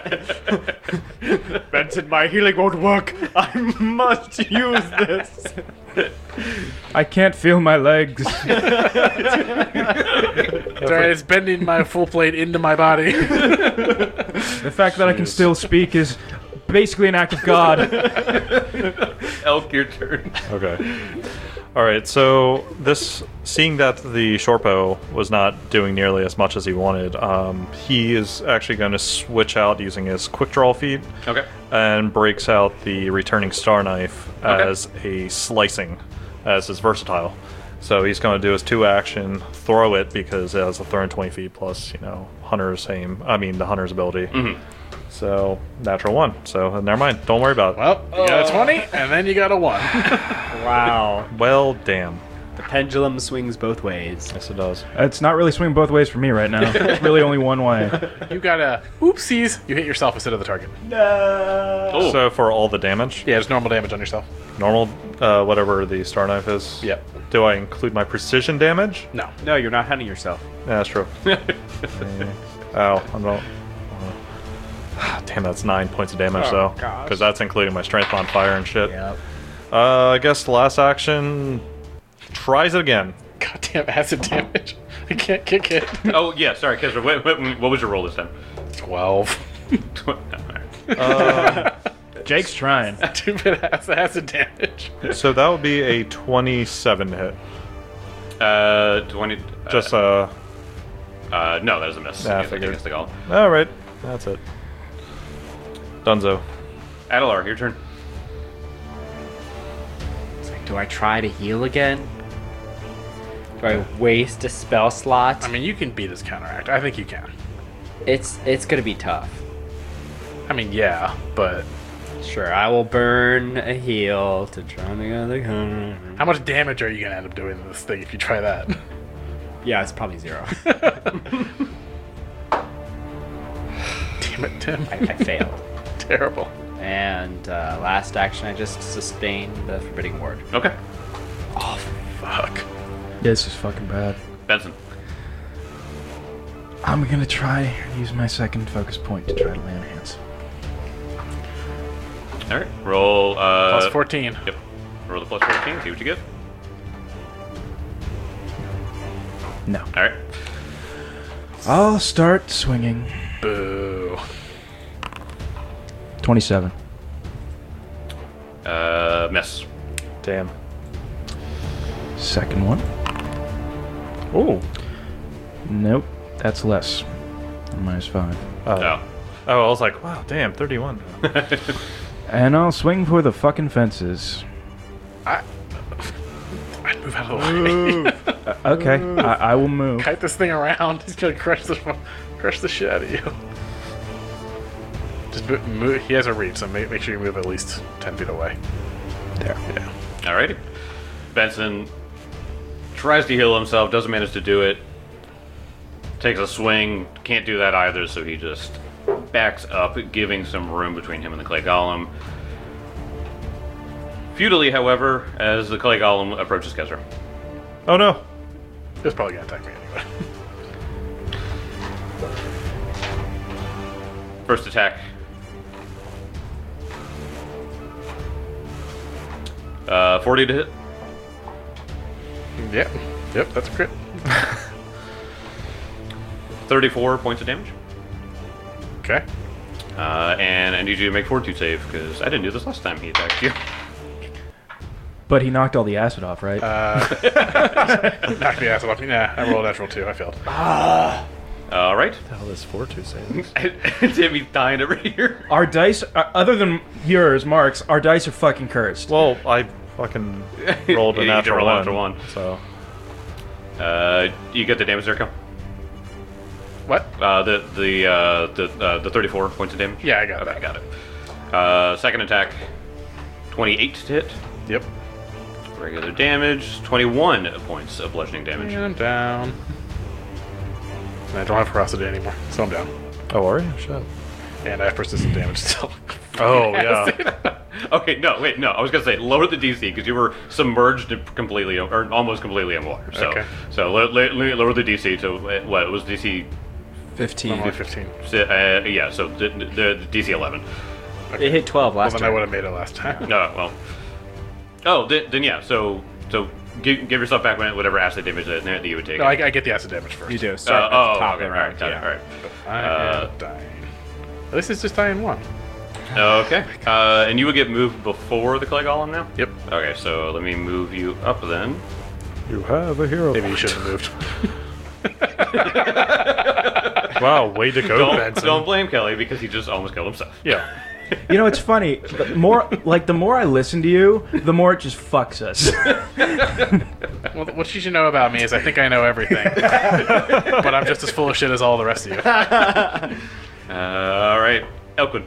Benson, my healing won't work. I must use this. I can't feel my legs. Sorry, it's bending my full plate into my body. The fact that I can still speak is basically an act of God. Elk, your turn. Okay. All right. So this, seeing that the short bow was not doing nearly as much as he wanted, um, he is actually going to switch out using his quick draw feat Okay. and breaks out the returning star knife Okay. as a slicing, as his versatile. So he's going to do his two action, throw it because it has a throw in twenty feet plus, you know, hunter's aim. I mean, the hunter's ability. Mhm. So natural one. So never mind. Don't worry about it. Well, you got a twenty, and then you got a one. Wow. Well, damn. The pendulum swings both ways. Yes, it does. It's not really swinging both ways for me right now. It's really only one way. You got a oopsies. You hit yourself instead of the target. Oh. So for all the damage, Yeah, just normal damage on yourself. normal, uh, whatever the star knife is. Yep. Do I include my precision damage? No. No, you're not hunting yourself. Yeah, that's true. Ow, I'm not. Damn, that's nine points of damage Oh, though, gosh. because that's including my strength on fire and shit. Yep. Uh, I guess the last action tries it again. Goddamn acid damage. I can't kick it. Oh yeah, sorry, Kesra. What, what, what was your roll this time? twelve. Uh, Jake's trying. Stupid ass acid damage. so that would be a twenty-seven hit. Uh, twenty. Just uh, Uh, no, that is a miss. Yeah, I against, figured. against the golem. all right, that's it. Dunzo. Adelar, your turn. It's like, do I try to heal again? Do I waste a spell slot? I mean, you can beat his counteract. I think you can. it's it's gonna be tough. I mean, yeah, but Sure, I will burn a heal to try to get the counter. how much damage are you gonna end up doing to this thing if you try that? Yeah, it's probably zero. Damn it, Tim. I, I failed. Terrible. And uh, last action, I just sustained the forbidding ward. Okay. Oh, fuck. This is fucking bad. Benson. I'm gonna try and use my second focus point to try to land hands. All right. Roll. Uh, Plus fourteen. Yep. Roll the plus fourteen. See what you get. No. All right. I'll start swinging. Boo. twenty-seven. Uh, miss. Damn. Second one. Ooh. Nope. That's less. Minus five. Uh, Oh. Oh, I was like, wow, damn, thirty-one. And I'll swing for the fucking fences. I. I'd move out of the way. Uh, okay, I, I will move. Kite this thing around. He's gonna crush the crush the shit out of you. Just move, move. He has a reach, so make, make sure you move at least ten feet away. There. Yeah. Alrighty. Benson tries to heal himself, doesn't manage to do it. Takes a swing, can't do that either, so he just backs up, giving some room between him and the clay golem. Futilely, however, as the clay golem approaches Kesra. Oh no. It's probably gonna attack me anyway. First attack. Uh, forty to hit. Yep. Yep. That's a crit. thirty-four points of damage. Okay. Uh, and I need you to make fortitude save, because I didn't do this last time he attacked you. But he knocked all the acid off, right? Uh, knock the acid off. Nah, I rolled a natural two. I failed. All right. The hell is four two savings? Timmy's dying over here. Our dice, uh, other than yours, Mark's, our dice are fucking cursed. Well, I fucking rolled a Yeah, you did natural, roll a one, natural one. So Uh, you get the damage there, Cal? What? Uh, the the uh, the uh, the thirty-four points of damage. Yeah, I got Okay, that. got it. Uh, second attack, twenty-eight to hit. Yep. Regular damage, twenty-one points of bludgeoning damage. And I'm down. And I don't have ferocity anymore, so I'm down. oh, are you? Shit. And I have persistent damage still. Oh yeah. Okay, no, wait, no. I was gonna say lower the D C because you were submerged in completely or almost completely in water. So, Okay. so lo- lo- lo- lower the D C to uh, what? It was D C. fifteen. I'm only fifteen. Uh, yeah, so the, the, the D C eleven. It hit twelve Well, last then I time. would have made it last time. No, well. Oh, then, then yeah. So so give, give yourself back whatever acid damage that, that you would take. No, I, I get the acid damage first. You do. Uh, Start at oh, the top okay, and all right, round, got yeah. it, all right. I Uh, am dying. At least it's just dying one. Okay. Uh, and you would get moved before the clay golem now? Yep. Okay, so let me move you up then. You have a hero. Maybe you shouldn't have moved. Wow, way to go, Don't, Benson. don't blame Kelly because he just almost killed himself. Yeah. You know, it's funny. The more, like, the more I listen to you, the more it just fucks us. Well, what you should know about me is I think I know everything. But I'm just as full of shit as all the rest of you. Uh, all right. Elquin.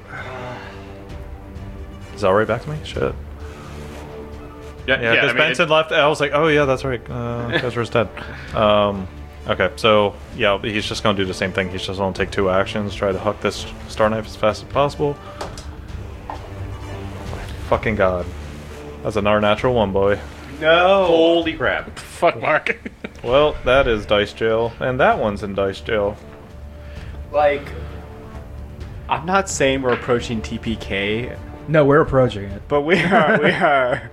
Is that right back to me? Shit. Yeah, Yeah, because I mean, Benson left. I was like, oh yeah, that's right. Uh, Ezra's dead. Um, okay, so yeah, he's just gonna do the same thing. He's just gonna take two actions, try to huck this star knife as fast as possible. My fucking god, that's another natural one, boy. No. Holy crap. Fuck Mark. Well, that is dice jail, and that one's in dice jail. Like, I'm not saying we're approaching T P K, No, we're approaching it. but we are. We are.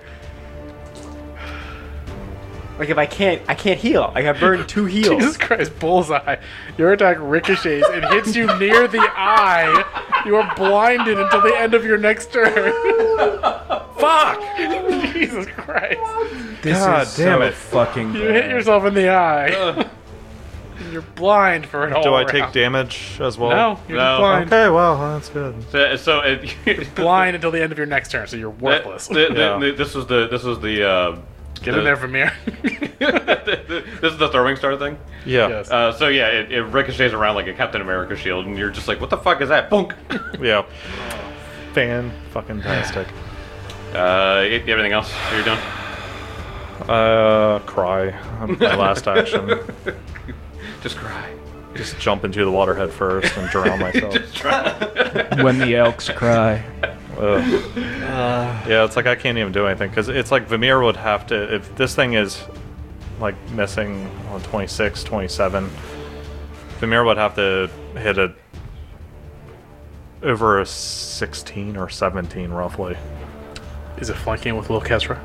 Like, if I can't, I can't heal. Like, I burned two heals. Jesus Christ, bullseye. Your attack ricochets and hits you near the eye. You are blinded until the end of your next turn. Fuck! Jesus Christ. This God is damn so it. fucking You hit bad. yourself in the eye. And you're blind for an whole Do I round. take damage as well? No, you're No. just blind. Okay, well, that's good. So, so it, Blind until the end of your next turn, so you're worthless. The- the- Yeah. the- this was the this was the uh, Get the- in there, Vermeer. this is the throwing star thing. Yeah, Yes. Uh, so yeah, it, it ricochets around like a Captain America shield, and you're just like, "What the fuck is that?" Bonk. yeah. Fan fucking tastic. Uh, y- everything else you're done. Uh, cry. My last action. Just cry. Just jump into the water head first and drown myself. Just try. When the elks cry. Ugh. Yeah, it's like I can't even do anything because it's like Vamir would have to. If this thing is like missing on twenty-six, twenty-seven, Vamir would have to hit a over a sixteen or seventeen roughly. Is it flanking with Lil Kezra?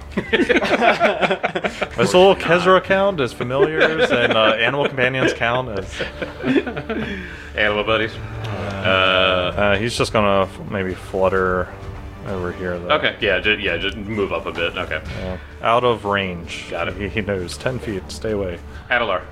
Does little Kezra count as familiars and uh, animal companions count as? Animal buddies. Uh, Uh, he's just gonna f- maybe flutter over here. Though. okay. Yeah. Just, yeah. Just move up a bit. Okay. Yeah. Out of range. Got it. He, he knows ten feet. Stay away. Adelar.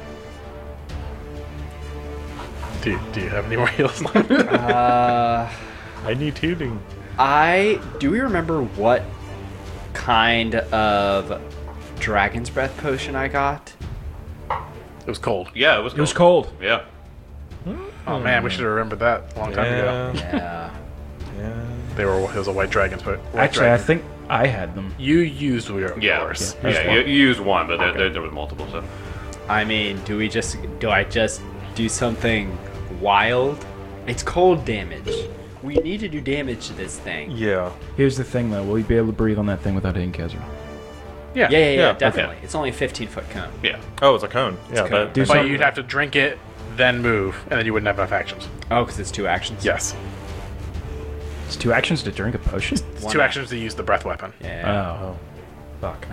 Do you, do you have any more heals? Uh, I need healing. I do we remember what kind of dragon's breath potion I got? It was cold. Yeah. It was. It was cold. Yeah. Oh man, we should have remembered that a long time ago. Yeah. Yeah. Yeah. They were. It was a white dragon's but white Actually, I dragon. think I had them. you used your, Yeah. yours. Yeah. That's you, you used one, but there, there, there was multiple. So. I mean, do we just do I just do something wild? It's cold damage. We need to do damage to this thing. Yeah. Here's the thing, though. Will you be able to breathe on that thing without hitting Kezra? Yeah. Yeah, yeah, yeah, Yeah, definitely. It's only a fifteen foot cone. Yeah. Oh, it's a cone. Yeah. cone. That, Do But something. you'd have to drink it, then move, and then you wouldn't have enough actions. Oh, because it's two actions. Yes. It's two actions to drink a potion. It's One two act- actions to use the breath weapon. Yeah. Oh, fuck.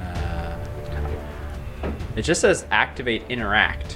It just says activate interact.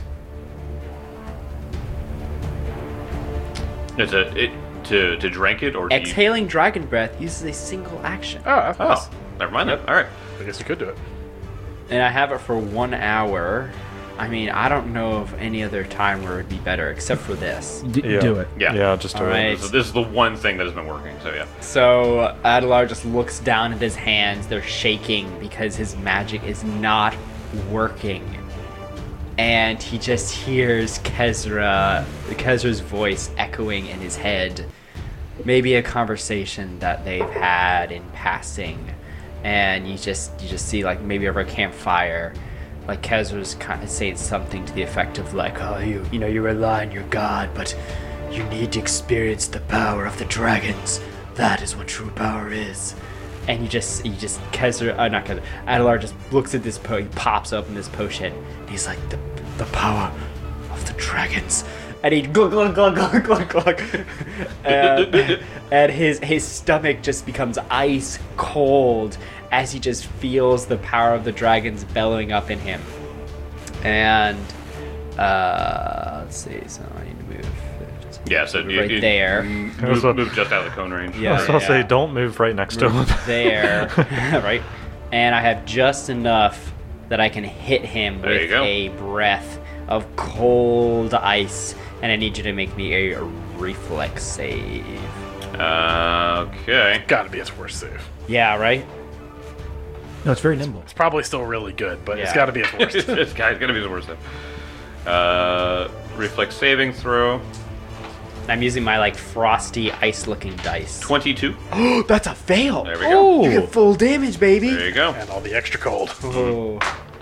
It's a it to to drink it or to Exhaling dragon breath uses a single action. Oh, that's nice. Oh, never mind then. All right. I guess you could do it. And I have it for one hour. I mean, I don't know of any other time where it would be better except for this. D- Yeah. Do it. Yeah. Yeah, just do All it. right. This is, this is the one thing that has been working. So yeah. So Adelar just looks down at his hands. They're shaking because his magic is not working. And he just hears Kezra, Kezra's voice echoing in his head. Maybe a conversation that they've had in passing. And you just you just see like maybe over a campfire, like Kezra's kind of saying something to the effect of like, oh, you you know you rely on your god, but you need to experience the power of the dragons. That is what true power is. And you just you just Kezra, uh, not Kezra, Adelar just looks at this po. He pops open this potion. And he's like, the the power of the dragons. And he glug glug glug glug glug glug. and, and his his stomach just becomes ice cold as he just feels the power of the dragons bellowing up in him. And uh, let's see. So I need to move. Just Yeah. So you, right you there. Move, move just out of the cone range. Yeah. I was gonna yeah. say, don't move right next to him. there, right? And I have just enough that I can hit him There you with go. a breath of cold ice, and I need you to make me a reflex save. Uh, okay. Gotta be its worst save. Yeah, right? No, it's very nimble. It's probably still really good, but it's Yeah. gotta be its worst. This guy's gonna be the worst. Though. Uh, reflex saving throw. I'm using my like frosty ice-looking dice. Twenty-two. Oh, that's a fail! There we go. You get full damage, baby. There you go. And all the extra cold. Oh,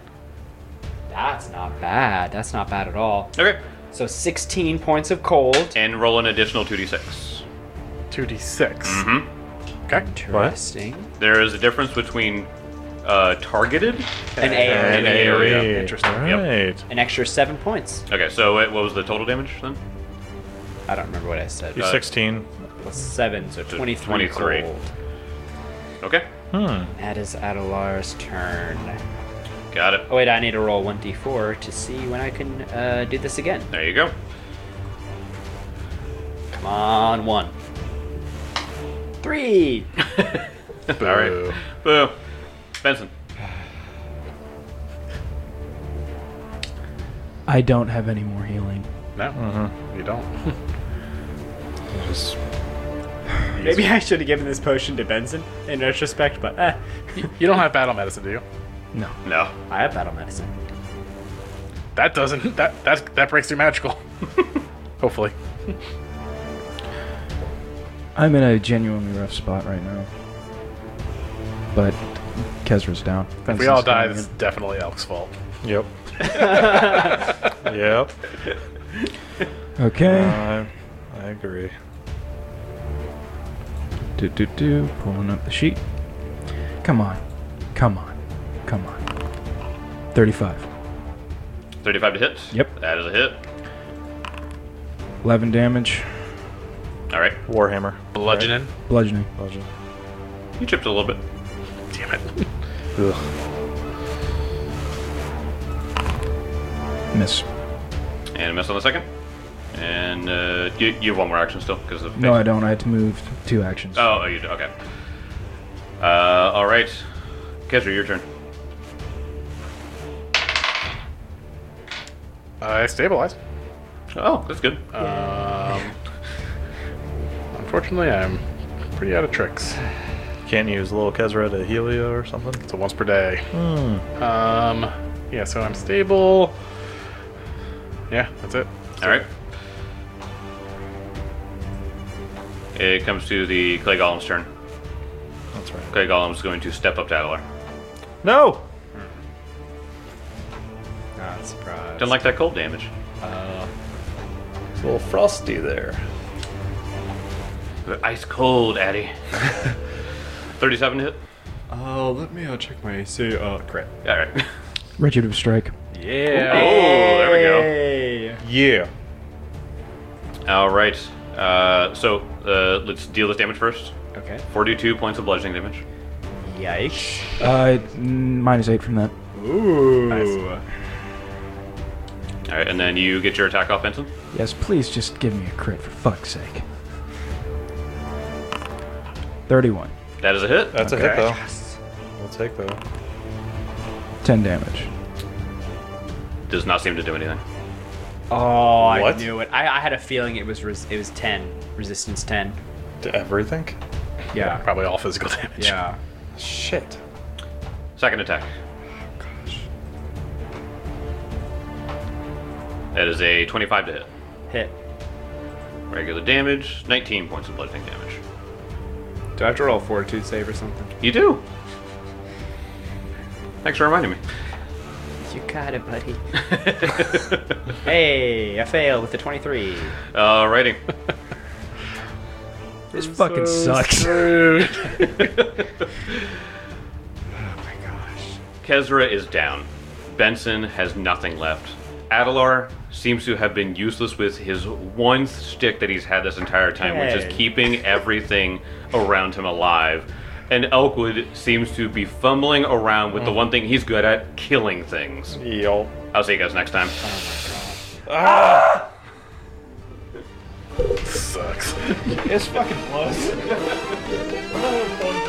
that's not bad. That's not bad at all. Okay. So sixteen points of cold. And roll an additional two d six. two d six. Mm-hmm. Okay. Interesting. There is a difference between uh, targeted. An area. An area. Interesting. Right. An extra seven points. Okay, so what what was the total damage then? I don't remember what I said. He's sixteen. Plus seven, so So twenty-three, twenty-three. cold. Okay, Hmm. That is Adelar's turn. got it. Oh wait, I need to roll one d four to see when I can uh, do this again. There you go. Come on, one. Three! All right. Boo. Benson. I don't have any more healing. No, you don't. Just Maybe I should have given this potion to Benson in retrospect, but eh. You don't have battle medicine, do you? No. No. I have battle medicine. That doesn't. That that that breaks through magical. Hopefully. I'm in a genuinely rough spot right now. But Kezra's down. If we all Benson's die, coming this is in. definitely Elk's fault. yep. yep. Okay. I, I agree. Do do do. Pulling up the sheet. Come on. Come on. Come on. thirty-five. thirty-five to hit. Yep. That is a hit. eleven damage. All right. Warhammer. Bludgeoning. Bludgeoning. Legend. You chipped a little bit. Damn it. Ugh. Miss. And a miss on the second. And uh, you, you have one more action still because of. No, I don't. I had to move two actions. Oh, oh, you do. Okay. Uh, all right. Kezra, your turn. I stabilize. Oh, that's good. Um, unfortunately, I'm pretty out of tricks. Can't use little Kezra to heal you or something. So once per day. Hmm. Um, yeah. So I'm stable. Yeah, that's it. All right. It comes to the Clay Golem's turn. That's right. Clay Golem's going to step up to Adelar. No. Not surprised. Didn't like that cold damage. It's a little frosty there. The ice cold, Addy. thirty-seven to hit. Oh, let me uh, check my A C. Uh, crit. All right. Retributive strike. Yeah. Oh, there we go. Hey. Yeah. All right. Uh, so uh, let's deal this damage first. Okay. forty-two points of bludgeoning damage. Yikes. Uh, mm, minus eight from that. Ooh. Nice. All right, and then you get your attack off, Benson. Yes, please just give me a crit for fuck's sake. thirty-one. That is a hit. That's Okay. a hit though. I'll take that. ten damage. Does not seem to do anything. Oh, I What? knew it. I, I had a feeling it was res- it was ten. Resistance ten. To everything? Yeah. Probably all physical damage. Yeah. Shit. Second attack. That is a twenty-five to hit. Hit. Regular damage, nineteen points of bludgeoning damage. Do I have to roll a fortitude save or something? You do. Thanks for reminding me. You got it, buddy. Hey, I failed with the twenty-three. Alrighty. This fucking sucks. Kezra is down. Benson has nothing left. Adelar seems to have been useless with his one stick that he's had this entire time, which is Hey. keeping everything around him alive. And Elkwood seems to be fumbling around with the one thing he's good at, killing things. Yo. I'll see you guys next time. Sucks. It's fucking close.